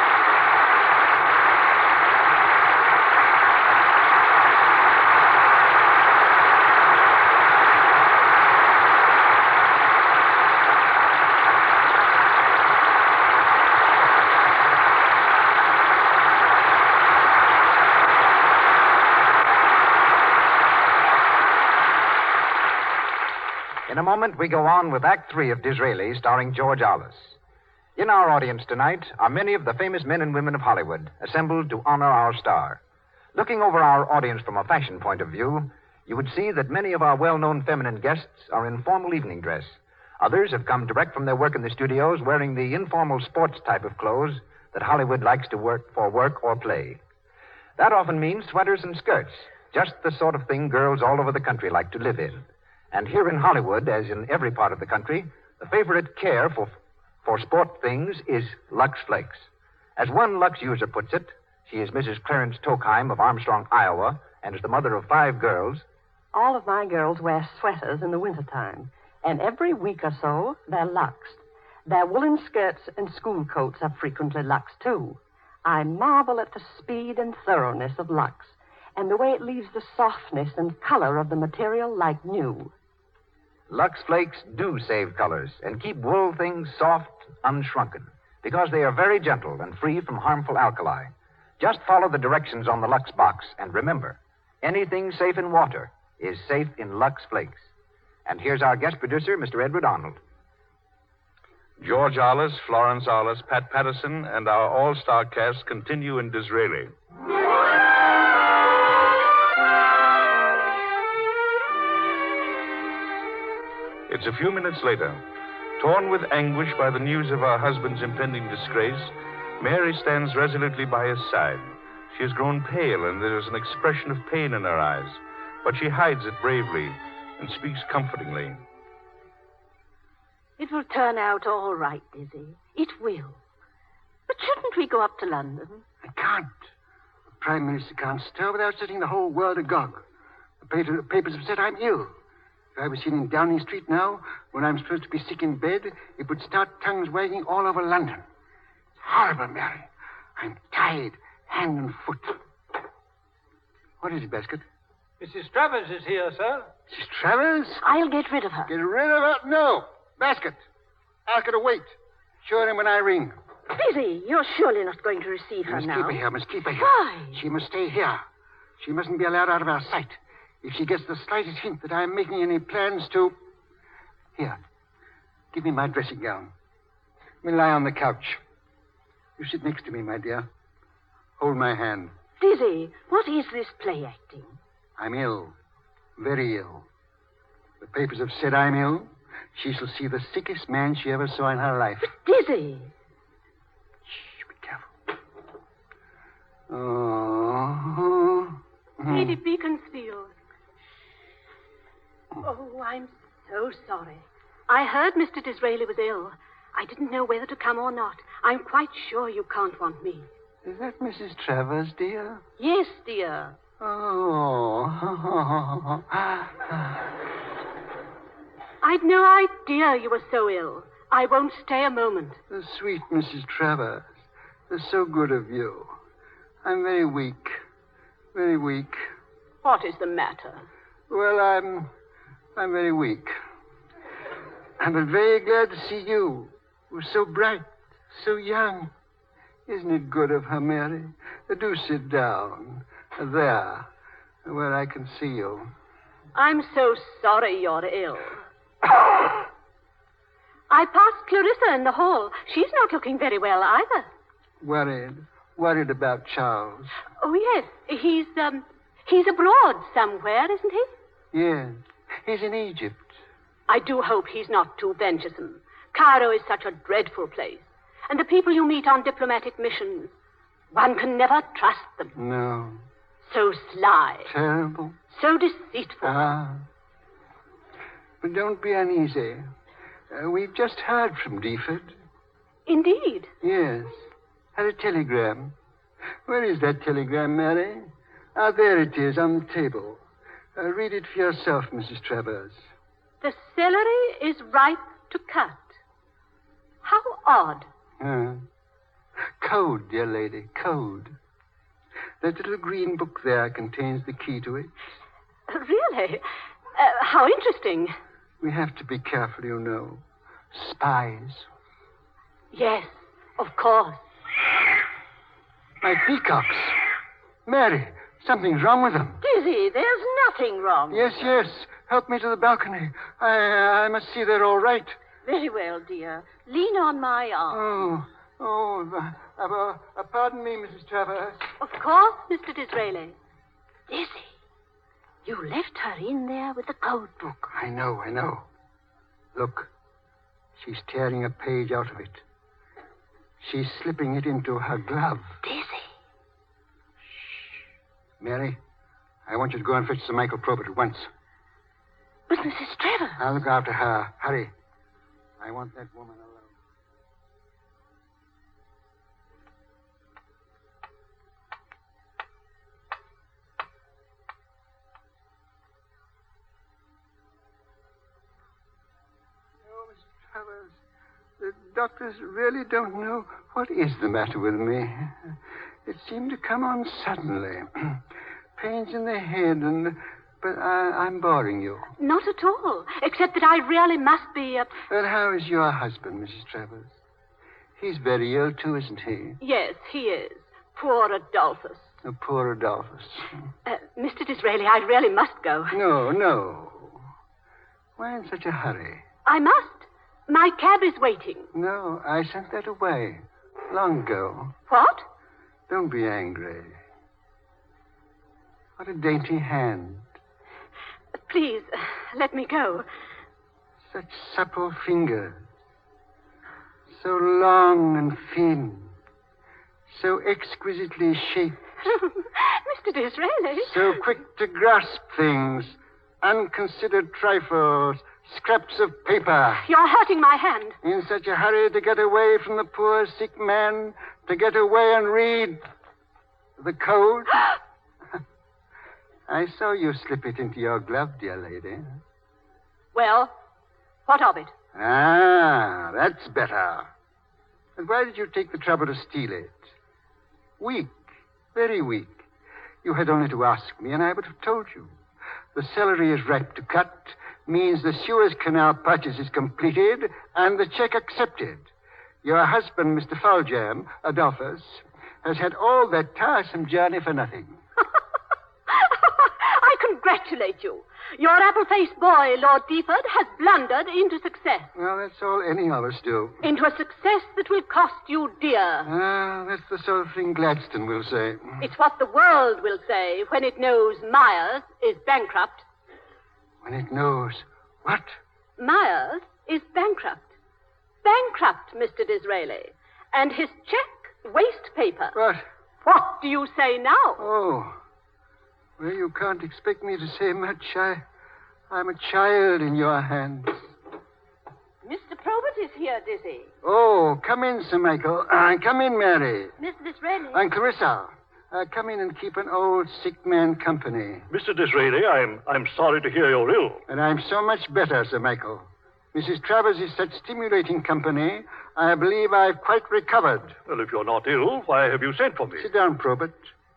S2: In a moment, we go on with Act Three of Disraeli, starring George Arliss. In our audience tonight are many of the famous men and women of Hollywood, assembled to honor our star. Looking over our audience from a fashion point of view, you would see that many of our well-known feminine guests are in formal evening dress. Others have come direct from their work in the studios wearing the informal sports type of clothes that Hollywood likes to work for work or play. That often means sweaters and skirts, just the sort of thing girls all over the country like to live in. And here in Hollywood, as in every part of the country, the favorite care for, for sport things is Lux Flakes. As one Lux user puts it, she is Missus Clarence Tokheim of Armstrong, Iowa, and is the mother of five girls.
S13: All of my girls wear sweaters in the wintertime, and every week or so, they're luxed. Their woolen skirts and school coats are frequently luxed, too. I marvel at the speed and thoroughness of Lux, and the way it leaves the softness and color of the material like new.
S2: Lux Flakes do save colors and keep wool things soft, unshrunken, because they are very gentle and free from harmful alkali. Just follow the directions on the Lux box, and remember, anything safe in water is safe in Lux Flakes. And here's our guest producer, Mister Edward Arnold.
S3: George Arliss, Florence Arliss, Pat Patterson, and our all-star cast continue in Disraeli. It's a few minutes later. Torn with anguish by the news of her husband's impending disgrace, Mary stands resolutely by his side. She has grown pale, and there is an expression of pain in her eyes, but she hides it bravely and speaks comfortingly.
S11: It will turn out all right, Dizzy. It will. But shouldn't we go up to London?
S5: I can't. The Prime Minister can't stir without setting the whole world agog. The paper, the papers have said I'm ill. If I was seen in Downing Street now, when I'm supposed to be sick in bed, it would start tongues wagging all over London. It's horrible, Mary. I'm tied, hand and foot. What is it, Basket?
S8: Missus Travers is here, sir.
S5: Missus Travers?
S11: I'll get rid of her.
S5: Get rid of her? No. Basket. Ask her to wait. Show him when I ring.
S11: Lizzie, you're surely not going to receive
S5: You
S11: her
S5: must
S11: now.
S5: keep her here. Must keep her here.
S11: Why?
S5: She must stay here. She mustn't be allowed out of our sight. If she gets the slightest hint that I'm making any plans to... Here. Give me my dressing gown. Let me lie on the couch. You sit next to me, my dear. Hold my hand.
S11: Lizzie, what is this play acting?
S5: I'm ill. Very ill. The papers have said I'm ill. She shall see the sickest man she ever saw in her life.
S11: Lizzie!
S5: Shh, be careful. Oh.
S7: Lady Beaconsfield. Oh, I'm so sorry. I heard Mister Disraeli was ill. I didn't know whether to come or not. I'm quite sure you can't want me.
S5: Is that Missus Travers, dear?
S11: Yes, dear.
S5: Oh.
S7: I'd no idea you were so ill. I won't stay a moment.
S5: The sweet Missus Travers. That's so good of you. I'm very weak. Very weak.
S11: What is the matter?
S5: Well, I'm... I'm very weak. I'm very glad to see you. You're so bright, so young. Isn't it good of her, Mary? Do sit down. There, where I can see you.
S7: I'm so sorry you're ill. I passed Clarissa in the hall. She's not looking very well either.
S5: Worried. Worried about Charles.
S7: Oh, yes. He's, um, he's abroad somewhere, isn't he?
S5: Yes. He's in Egypt.
S7: I do hope he's not too venturesome. Cairo is such a dreadful place. And the people you meet on diplomatic missions, one can never trust them.
S5: No.
S7: So sly.
S5: Terrible.
S7: So deceitful.
S5: Ah. But don't be uneasy. Uh, we've just heard from Deaford.
S7: Indeed.
S5: Yes. Had a telegram. Where is that telegram, Mary? Ah, there it is, on the table. Uh, read it for yourself, Missus Travers.
S7: The celery is ripe to cut. How odd.
S5: Uh, code, dear lady, code. That little green book there contains the key to it.
S7: Really? Uh, how interesting.
S5: We have to be careful, you know. Spies.
S7: Yes, of course.
S5: My peacocks. Mary, something's wrong with them.
S11: Dizzy, there's nothing wrong.
S5: Yes, yes. Help me to the balcony. I I must see they're all right.
S11: Very well, dear. Lean on my arm.
S5: Oh, oh, uh, uh, uh, pardon me, Missus Travers.
S7: Of course, Mister Disraeli.
S11: Dizzy, you left her in there with the code book.
S5: I know, I know. Look, she's tearing a page out of it. She's slipping it into her glove.
S11: Dizzy.
S5: Shh. Mary, I want you to go and fetch Sir Michael Probert at once.
S11: But Missus Travers...
S5: I'll look after her. Hurry. I want that woman alone. No, Mister Travers. The doctors really don't know what is the matter with me. It seemed to come on suddenly. Pains in the head and... But I, I'm boring you.
S7: Not at all, except that I really must be... Uh...
S5: Well, how is your husband, Missus Travers? He's very ill, too, isn't he?
S7: Yes, he is. Poor Adolphus.
S5: Oh, poor Adolphus.
S7: Uh, Mister Disraeli, I really must go.
S5: No, no. Why in such a hurry?
S7: I must. My cab is waiting.
S5: No, I sent that away. Long ago.
S7: What?
S5: Don't be angry. What a dainty hand.
S7: Please, uh, let me go.
S5: Such supple fingers. So long and thin. So exquisitely shaped.
S7: Mister Disraeli.
S5: So quick to grasp things. Unconsidered trifles. scraps of paper.
S11: You're hurting my hand.
S5: In such a hurry to get away from the poor sick man, to get away and read the code. I saw you slip it into your glove, dear lady.
S11: Well, what of it?
S5: Ah, that's better. But why did you take the trouble to steal it? Weak, very weak. You had only to ask me, and I would have told you. The celery is ripe to cut, means the Suez Canal purchase is completed, and the check accepted. Your husband, Mister Foljam, Adolphus, has had all that tiresome journey for nothing.
S11: I congratulate you. Your apple-faced boy, Lord Deaford, has blundered into success.
S5: Well, that's all any of us do.
S11: Into a success that will cost you dear.
S5: Ah, that's the sort of thing Gladstone will say.
S11: It's what the world will say when it knows Myers is bankrupt.
S5: When it knows what?
S11: Myers is bankrupt. Bankrupt, Mister Disraeli. And his check, waste paper.
S5: What?
S11: What do you say now?
S5: Oh. Well, you can't expect me to say much. I, I'm a child in your hands.
S11: Mister Probert is here, Dizzy.
S5: Oh, come in, Sir Michael. Uh, come in, Mary.
S7: Mister Disraeli.
S5: And Clarissa. Uh, come in and keep an old sick man company.
S9: Mister Disraeli, I'm, I'm sorry to hear you're ill.
S5: And I'm so much better, Sir Michael. Missus Travers is such stimulating company, I believe I've quite recovered.
S9: Well, if you're not ill, why have you sent for me?
S5: Sit down, Probert.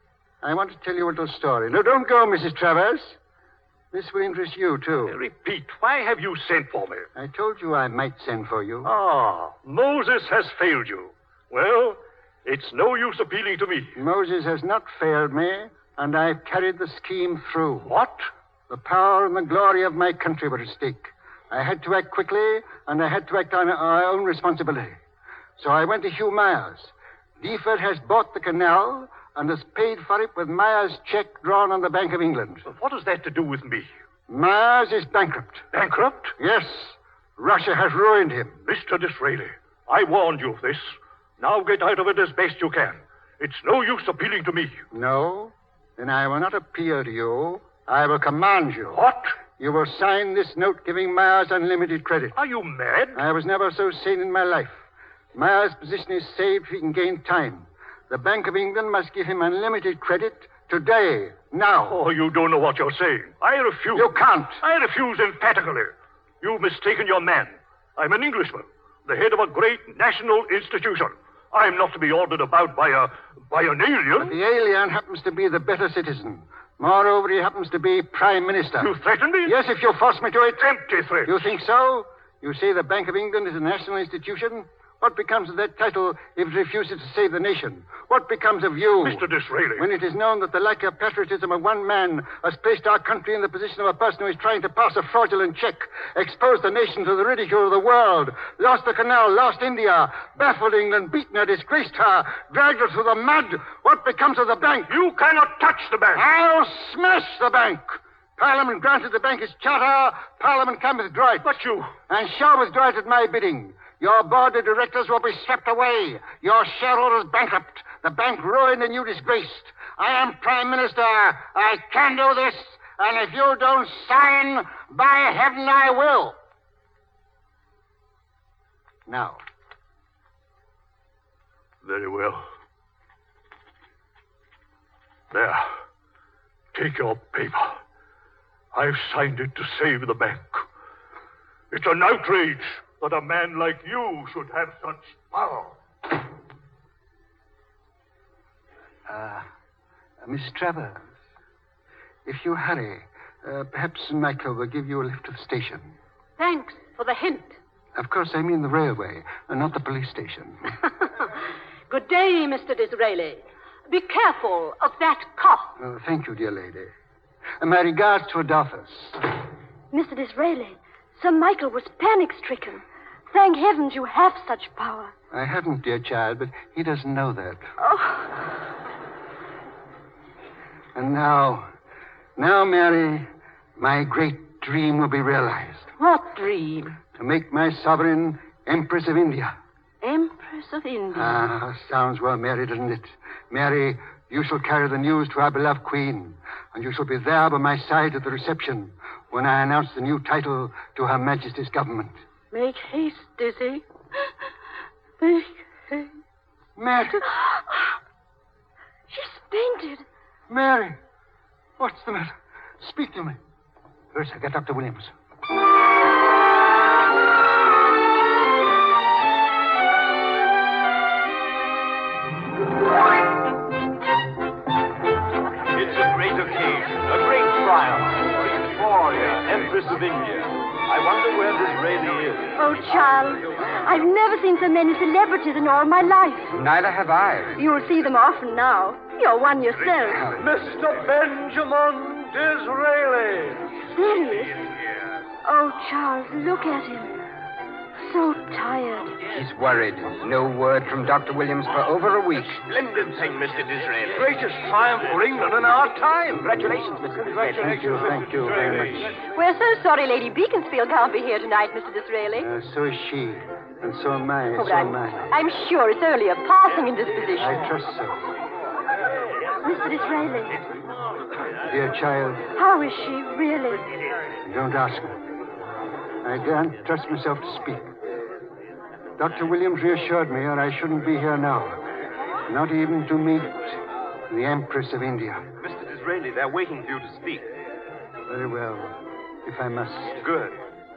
S5: I want to tell you a little story. No, don't go, Missus Travers. This will interest you, too.
S9: Uh, repeat, why have you sent for me?
S5: I told you I might send for you.
S9: Ah, Moses has failed you. Well, it's no use appealing to me.
S5: Moses has not failed me, and I've carried the scheme through.
S9: What?
S5: The power and the glory of my country were at stake. I had to act quickly, and I had to act on our own responsibility. So I went to Hugh Myers. Deaford has bought the canal and has paid for it with Myers' check drawn on the Bank of England.
S9: What has that to do with me?
S5: Myers is bankrupt.
S9: Bankrupt?
S5: Yes. Russia has ruined him.
S9: Mister Disraeli, I warned you of this. Now get out of it as best you can. It's no use appealing to me.
S5: No? Then I will not appeal to you. I will command you.
S9: What?
S5: You will sign this note giving Myers unlimited credit.
S9: Are you mad?
S5: I was never so sane in my life. Myers' position is saved if he can gain time. The Bank of England must give him unlimited credit today, now.
S9: Oh, you don't know what you're saying. I refuse.
S5: You can't.
S9: I refuse emphatically. You've mistaken your man. I'm an Englishman, the head of a great national institution. I'm not to be ordered about by a by an alien.
S5: But the alien happens to be the better citizen. Moreover, he happens to be Prime Minister.
S9: You threaten me?
S5: Yes, if you force me to it.
S9: Empty threats.
S5: You think so? You say the Bank of England is a national institution? What becomes of that title if it refuses to save the nation? What becomes of you?
S9: Mister Disraeli.
S5: When it is known that the lack of patriotism of one man has placed our country in the position of a person who is trying to pass a fraudulent check, exposed the nation to the ridicule of the world, lost the canal, lost India, baffled England, beaten her, disgraced her, dragged her through the mud, what becomes of the bank?
S9: You cannot touch the bank.
S5: I'll smash the bank. Parliament granted the bank its charter. Parliament can withdraw it.
S9: But you...
S5: And shall withdraw it at my bidding. Your board of directors will be swept away. Your shareholders bankrupt. The bank ruined and you disgraced. I am Prime Minister. I can do this. And if you don't sign, by heaven I will. Now.
S9: Very well. There. Take your paper. I've signed it to save the bank. It's an outrage that a man like you should have such power.
S5: Uh, uh Miss Travers, if you hurry, uh, perhaps Michael will give you a lift to the station.
S11: Thanks for the hint.
S5: Of course, I mean the railway, and not the police station.
S11: Good day, Mister Disraeli. Be careful of that cough.
S5: Oh, thank you, dear lady. And my regards to Adolphus.
S7: Mister Disraeli, Sir Michael was panic-stricken. Thank heavens you have such power.
S5: I haven't, dear child, but he doesn't know that.
S11: Oh.
S5: And now, now, Mary, my great dream will be realized.
S11: What dream?
S5: To make my sovereign Empress of India.
S11: Empress of India?
S5: Ah, sounds well, Mary, doesn't it? Mary, You shall carry the news to our beloved queen, and you shall be there by my side at the reception when I announce the new title to Her Majesty's government.
S11: Make haste, Dizzy. Make haste.
S5: Mary.
S7: She's fainted.
S5: Mary. What's the matter? Speak to me. First, I get Doctor Williams.
S6: It's a great occasion, a great triumph. Victoria, Empress of India. I wonder where Disraeli is.
S7: Oh, Charles, I've never seen so many celebrities in all my life.
S10: Neither have I.
S7: You'll see them often now. You're one yourself.
S8: Mister Benjamin Disraeli.
S7: There he is. Oh, Charles, look at him. So tired.
S10: He's worried. No word from Doctor Williams for over a week.
S6: Splendid thing, Mister Disraeli.
S8: Greatest triumph for England in our time.
S10: Congratulations, Mister
S5: Thank you, thank you very much.
S7: We're so sorry Lady Beaconsfield can't be here tonight, Mister Disraeli.
S5: Uh, so is she, and so am I,
S7: Oh, but
S5: so
S7: I'm,
S5: am I.
S7: I'm sure it's only a passing indisposition.
S5: I trust so.
S7: Mister Disraeli,
S5: Dear child,
S7: how is she, really?
S5: don't ask me. I daren't trust myself to speak. Doctor Williams reassured me, or I shouldn't be here now. Not even to meet the Empress of India.
S6: Mister Disraeli, they're waiting for you to speak.
S5: Very well, if I must.
S6: Good.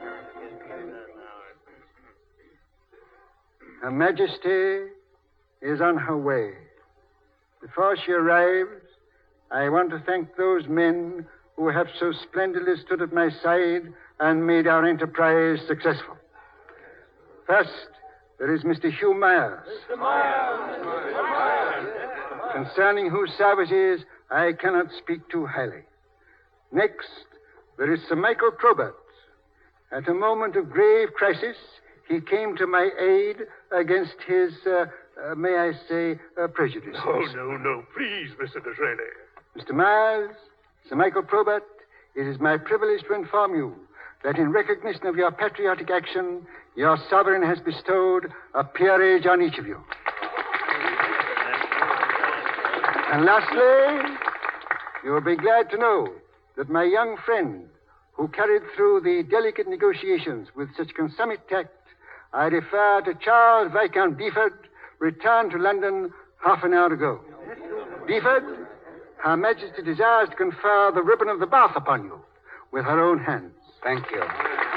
S5: Her Majesty is on her way. Before she arrives, I want to thank those men who have so splendidly stood at my side and made our enterprise successful. First, there is Mister Hugh Myers.
S8: Mister Myers. Mister Myers.
S5: Concerning whose services I cannot speak too highly. Next, there is Sir Michael Probert. At a moment of grave crisis, he came to my aid against his, uh, uh, may I say, uh, prejudices.
S9: Oh, no, no. Please, Mister Disraeli.
S5: Mister Myers, Sir Michael Probert, it is my privilege to inform you that in recognition of your patriotic action, your sovereign has bestowed a peerage on each of you. And lastly, you will be glad to know that my young friend, who carried through the delicate negotiations with such consummate tact, I refer to Charles Viscount Beeford, returned to London half an hour ago. Beeford, Her Majesty desires to confer the ribbon of the Bath upon you with her own hands.
S10: Thank you.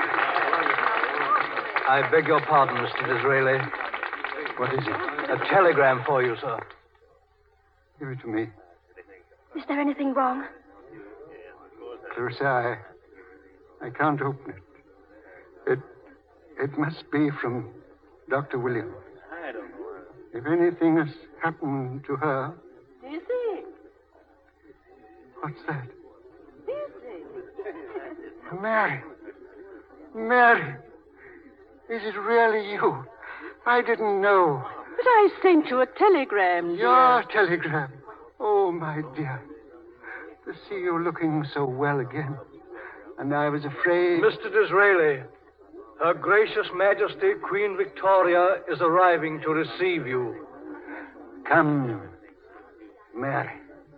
S14: I beg your pardon, Mister Disraeli.
S5: What is it?
S14: A telegram for you, sir.
S5: Give it to me.
S7: Is there anything wrong?
S5: Clarissa, I, I can't open it. It, it must be from Doctor Williams. If anything has happened to her...
S11: Dizzy.
S5: What's that?
S11: Dizzy.
S5: Mary. Mary. Is it really you? I didn't know.
S11: But I sent you a telegram, dear.
S5: Your telegram. Oh, my dear. To see you looking so well again. And I was afraid...
S8: Mister Disraeli, Her Gracious Majesty Queen Victoria is arriving to receive you.
S5: Come, Mary.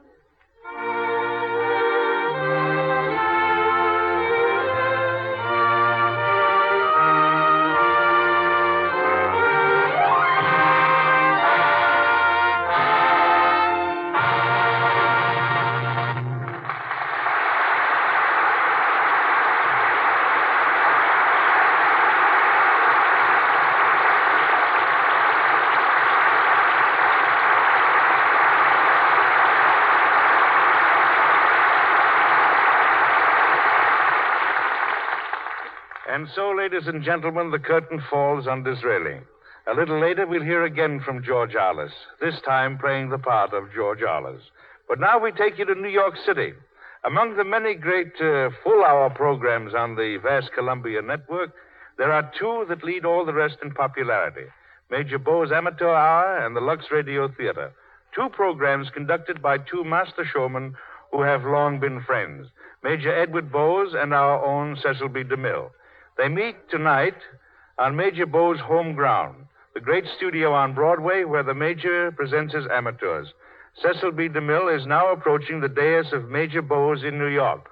S3: And so, ladies and gentlemen, the curtain falls on Disraeli. A little later, we'll hear again from George Arliss, this time playing the part of George Arliss. But now we take you to New York City. Among the many great uh, full-hour programs on the vast Columbia network, there are two that lead all the rest in popularity. Major Bowes' Amateur Hour and the Lux Radio Theater. Two programs conducted by two master showmen who have long been friends, Major Edward Bowes and our own Cecil B. DeMille. They meet tonight on Major Bowes' home ground, the great studio on Broadway where the Major presents his amateurs. Cecil B. DeMille is now approaching the dais of Major Bowes in New York.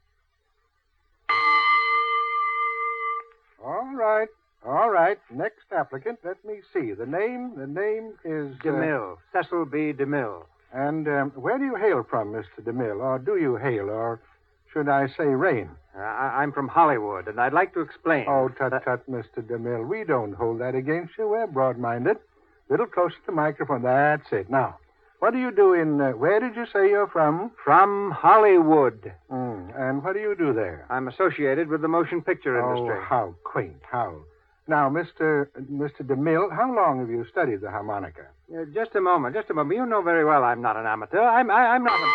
S15: All right. All right. Next applicant. Let me see. The name, the name is... Uh,
S16: DeMille. Cecil B. DeMille.
S15: And um, where do you hail from, Mister DeMille? Or do you hail, or should I say rain?
S16: Uh, I- I'm from Hollywood, and I'd like to explain.
S15: Oh, tut,
S16: that...
S15: tut, Mister DeMille. We don't hold that against you. We're broad-minded. Little closer to the microphone. That's it. Now, what do you do in... Uh, where did you say you're from?
S16: From Hollywood.
S15: Mm, and what do you do there?
S16: I'm associated with the motion picture industry.
S15: Oh, how quaint. How... Now, Mister Mister DeMille, how long have you studied the harmonica?
S16: Uh, just a moment, just a moment. You know very well I'm not an amateur. I'm, I, I'm not a...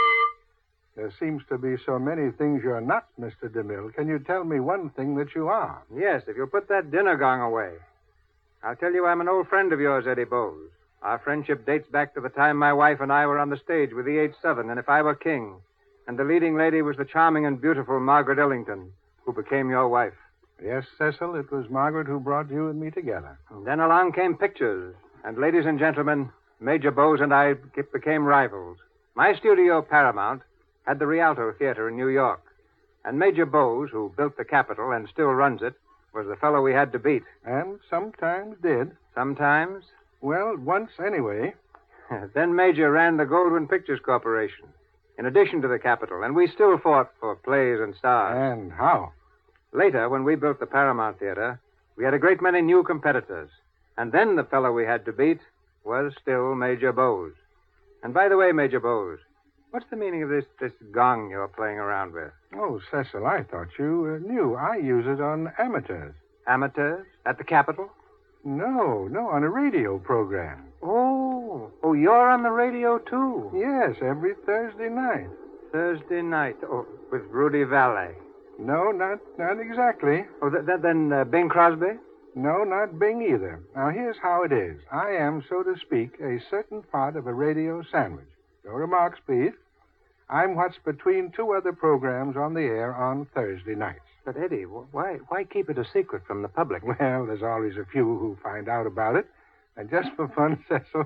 S15: There seems to be so many things you're not, Mister DeMille. Can you tell me one thing that you are?
S16: Yes, if you'll put that dinner gong away. I'll tell you I'm an old friend of yours, Eddie Bowes. Our friendship dates back to the time my wife and I were on the stage with the H seven, and If I Were King. And the leading lady was the charming and beautiful Margaret Ellington, who became your wife.
S15: Yes, Cecil, it was Margaret who brought you and me together.
S16: And then along came pictures. And ladies and gentlemen, Major Bowes and I became rivals. My studio, Paramount, had the Rialto Theater in New York. And Major Bowes, who built the Capitol and still runs it, was the fellow we had to beat.
S15: And sometimes did.
S16: Sometimes?
S15: Well, once anyway.
S16: Then Major ran the Goldwyn Pictures Corporation, in addition to the Capitol, and we still fought for plays and stars.
S15: And how?
S16: Later, when we built the Paramount Theater, we had a great many new competitors. And then the fellow we had to beat was still Major Bowes. And by the way, Major Bowes, what's the meaning of this, this gong you're playing around with?
S15: Oh, Cecil, I thought you uh, knew. I use it on amateurs.
S16: Amateurs? At the Capitol?
S15: No, no, on a radio program.
S16: Oh, oh, you're on the radio, too?
S15: Yes, every Thursday night.
S16: Thursday night? Oh, with Rudy Valet.
S15: No, not not exactly.
S16: Oh, th- th- then uh, Bing Crosby?
S15: No, not Bing either. Now, here's how it is. I am, so to speak, a certain part of a radio sandwich. No remarks, please. I'm what's between two other programs on the air on Thursday nights.
S16: But, Eddie, why why keep it a secret from the public?
S15: Well, there's always a few who find out about it. And just for fun, Cecil,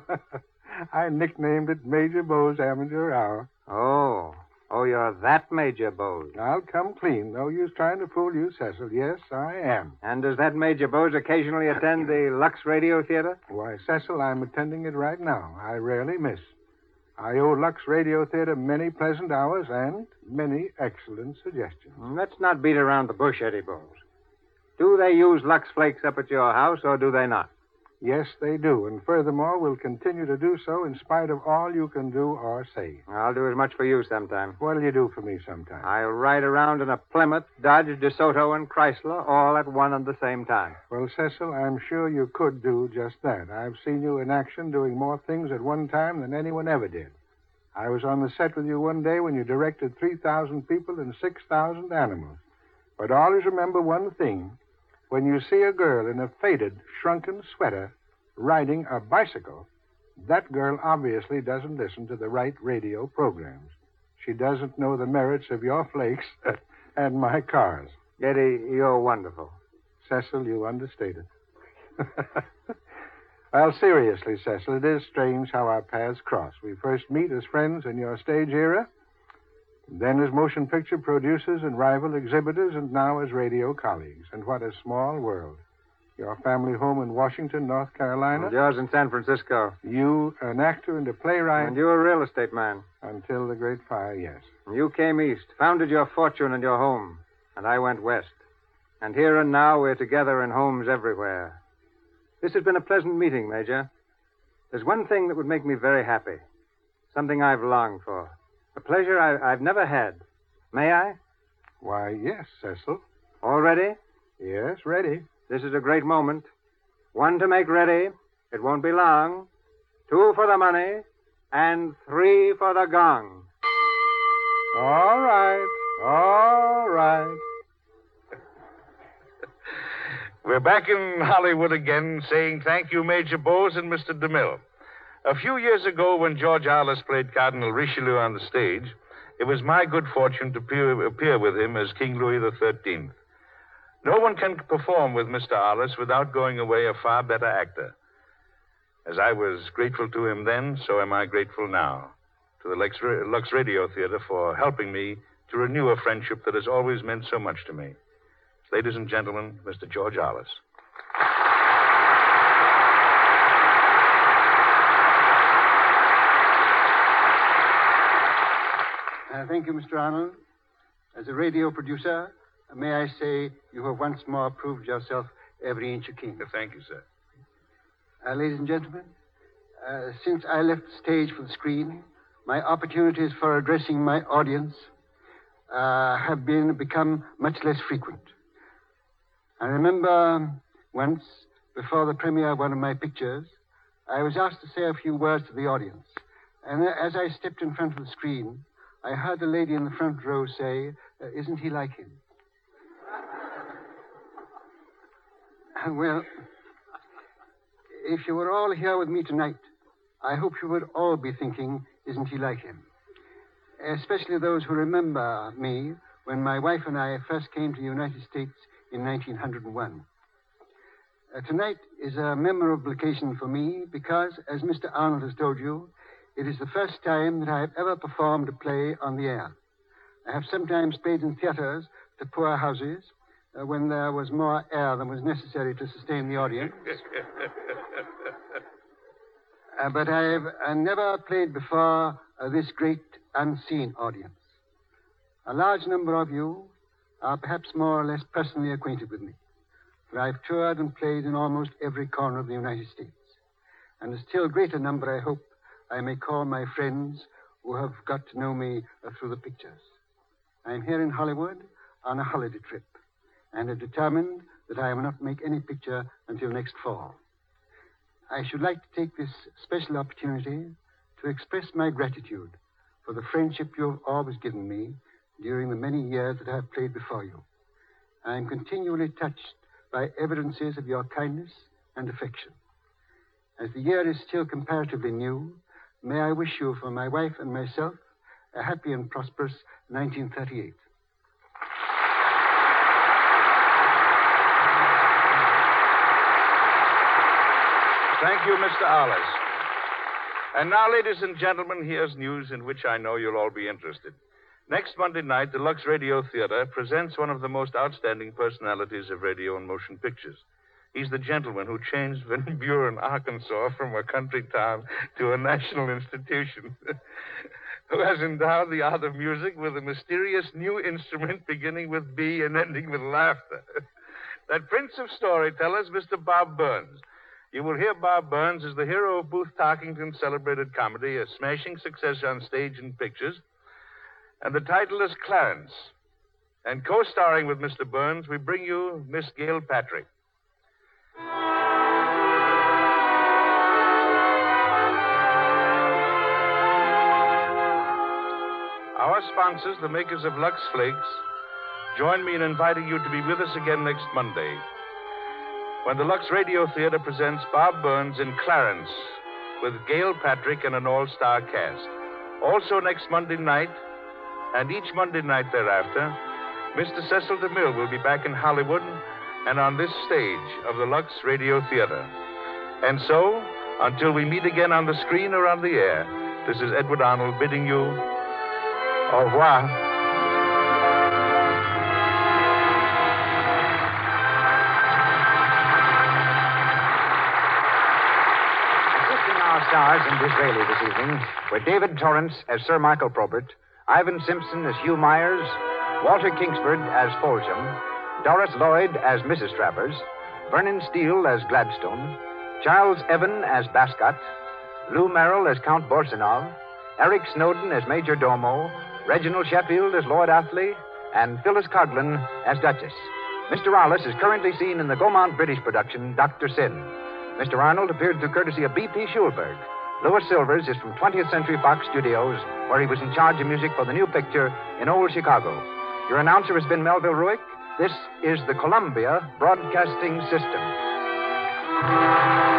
S15: I nicknamed it Major Bowes Amateur Hour.
S16: Oh. Oh, you're that Major Bowes.
S15: I'll come clean. No use trying to fool you, Cecil. Yes, I am.
S16: And does that Major Bowes occasionally attend the Lux Radio Theater?
S15: Why, Cecil, I'm attending it right now. I rarely miss. I owe Lux Radio Theater many pleasant hours and many excellent suggestions.
S16: Let's not beat around the bush, Eddie Bowes. Do they use Lux Flakes up at your house, or do they not?
S15: Yes, they do. And furthermore, will continue to do so in spite of all you can do or say.
S16: I'll do as much for you sometime.
S15: What'll you do for me sometime?
S16: I'll ride around in a Plymouth, Dodge, DeSoto, and Chrysler, all at one and the same time.
S15: Well, Cecil, I'm sure you could do just that. I've seen you in action doing more things at one time than anyone ever did. I was on the set with you one day when you directed three thousand people and six thousand animals. But always remember one thing. When you see a girl in a faded, shrunken sweater riding a bicycle, that girl obviously doesn't listen to the right radio programs. She doesn't know the merits of your flakes and my cars.
S16: Eddie, you're wonderful.
S15: Cecil, you understated. Well, seriously, Cecil, it is strange how our paths cross. We first meet as friends in your stage era, then as motion picture producers and rival exhibitors, and now as radio colleagues. And what a small world. Your family home in Washington, North Carolina.
S16: And yours in San Francisco.
S15: You, an actor and a playwright.
S16: And you a real estate man.
S15: Until the Great Fire, yes.
S16: And you came east, founded your fortune and your home. And I went west. And here and now we're together in homes everywhere. This has been a pleasant meeting, Major. There's one thing that would make me very happy. Something I've longed for. A pleasure I, I've never had. May I?
S15: Why, yes, Cecil.
S16: All ready?
S15: Yes, ready.
S16: This is a great moment. One to make ready. It won't be long. Two for the money. And three for the gong.
S15: All right. All right.
S3: We're back in Hollywood again, saying thank you, Major Bowes and Mister DeMille. A few years ago, when George Arliss played Cardinal Richelieu on the stage, it was my good fortune to appear, appear with him as King Louis the thirteenth. No one can perform with Mister Arliss without going away a far better actor. As I was grateful to him then, so am I grateful now to the Lux, Lux Radio Theater for helping me to renew a friendship that has always meant so much to me. Ladies and gentlemen, Mister George Arliss.
S5: Uh, thank you, Mister Arnold. As a radio producer, uh, may I say you have once more proved yourself every inch a king.
S3: Uh, thank you, sir.
S5: Uh, ladies and gentlemen, uh, since I left the stage for the screen, my opportunities for addressing my audience uh, have been become much less frequent. I remember once, before the premiere of one of my pictures, I was asked to say a few words to the audience. And as I stepped in front of the screen, I heard the lady in the front row say, uh, isn't he like him? Well, if you were all here with me tonight, I hope you would all be thinking, isn't he like him? Especially those who remember me when my wife and I first came to the United States in nineteen oh one. Uh, tonight is a memorable occasion for me because, as Mister Arnold has told you, it is the first time that I have ever performed a play on the air. I have sometimes played in theaters to poor houses uh, when there was more air than was necessary to sustain the audience. uh, but I have uh, never played before uh, this great unseen audience. A large number of you are perhaps more or less personally acquainted with me, for I've toured and played in almost every corner of the United States. And a still greater number, I hope, I may call my friends who have got to know me uh, through the pictures. I'm here in Hollywood on a holiday trip, and have determined that I will not make any picture until next fall. I should like to take this special opportunity to express my gratitude for the friendship you have always given me during the many years that I have played before you. I am continually touched by evidences of your kindness and affection. As the year is still comparatively new, may I wish you, for my wife and myself, a happy and prosperous nineteen thirty-eight.
S3: Thank you, Mister Arliss. And now, ladies and gentlemen, here's news in which I know you'll all be interested. Next Monday night, the Lux Radio Theater presents one of the most outstanding personalities of radio and motion pictures. He's the gentleman who changed Van Buren, Arkansas, from a country town to a national institution, who has endowed the art of music with a mysterious new instrument beginning with B and ending with laughter. That prince of storytellers, Mister Bob Burns. You will hear Bob Burns as the hero of Booth Tarkington's celebrated comedy, a smashing success on stage and pictures. And the title is Clarence. And co-starring with Mister Burns, we bring you Miss Gail Patrick. Our sponsors, the makers of Lux Flakes, join me in inviting you to be with us again next Monday, when the Lux Radio Theater presents Bob Burns in Clarence with Gail Patrick and an all-star cast. Also next Monday night, and each Monday night thereafter, Mister Cecil DeMille will be back in Hollywood and on this stage of the Lux Radio Theater. And so, until we meet again on the screen or on the air, this is Edward Arnold bidding you au revoir.
S2: Stars in Disraeli this evening were David Torrance as Sir Michael Probert, Ivan Simpson as Hugh Myers, Walter Kingsford as Folsham, Doris Lloyd as Missus Travers, Vernon Steele as Gladstone, Charles Evan as Bascott, Lou Merrill as Count Borsenov, Eric Snowden as Major Domo, Reginald Sheffield as Lord Athley, and Phyllis Coghlan as Duchess. Mister Arliss is currently seen in the Gaumont British production, Doctor Sin. Mister Arnold appeared through courtesy of B P Schulberg. Louis Silvers is from twentieth Century Fox Studios, where he was in charge of music for the new picture in Old Chicago. Your announcer has been Melville Ruick. This is the Columbia Broadcasting System.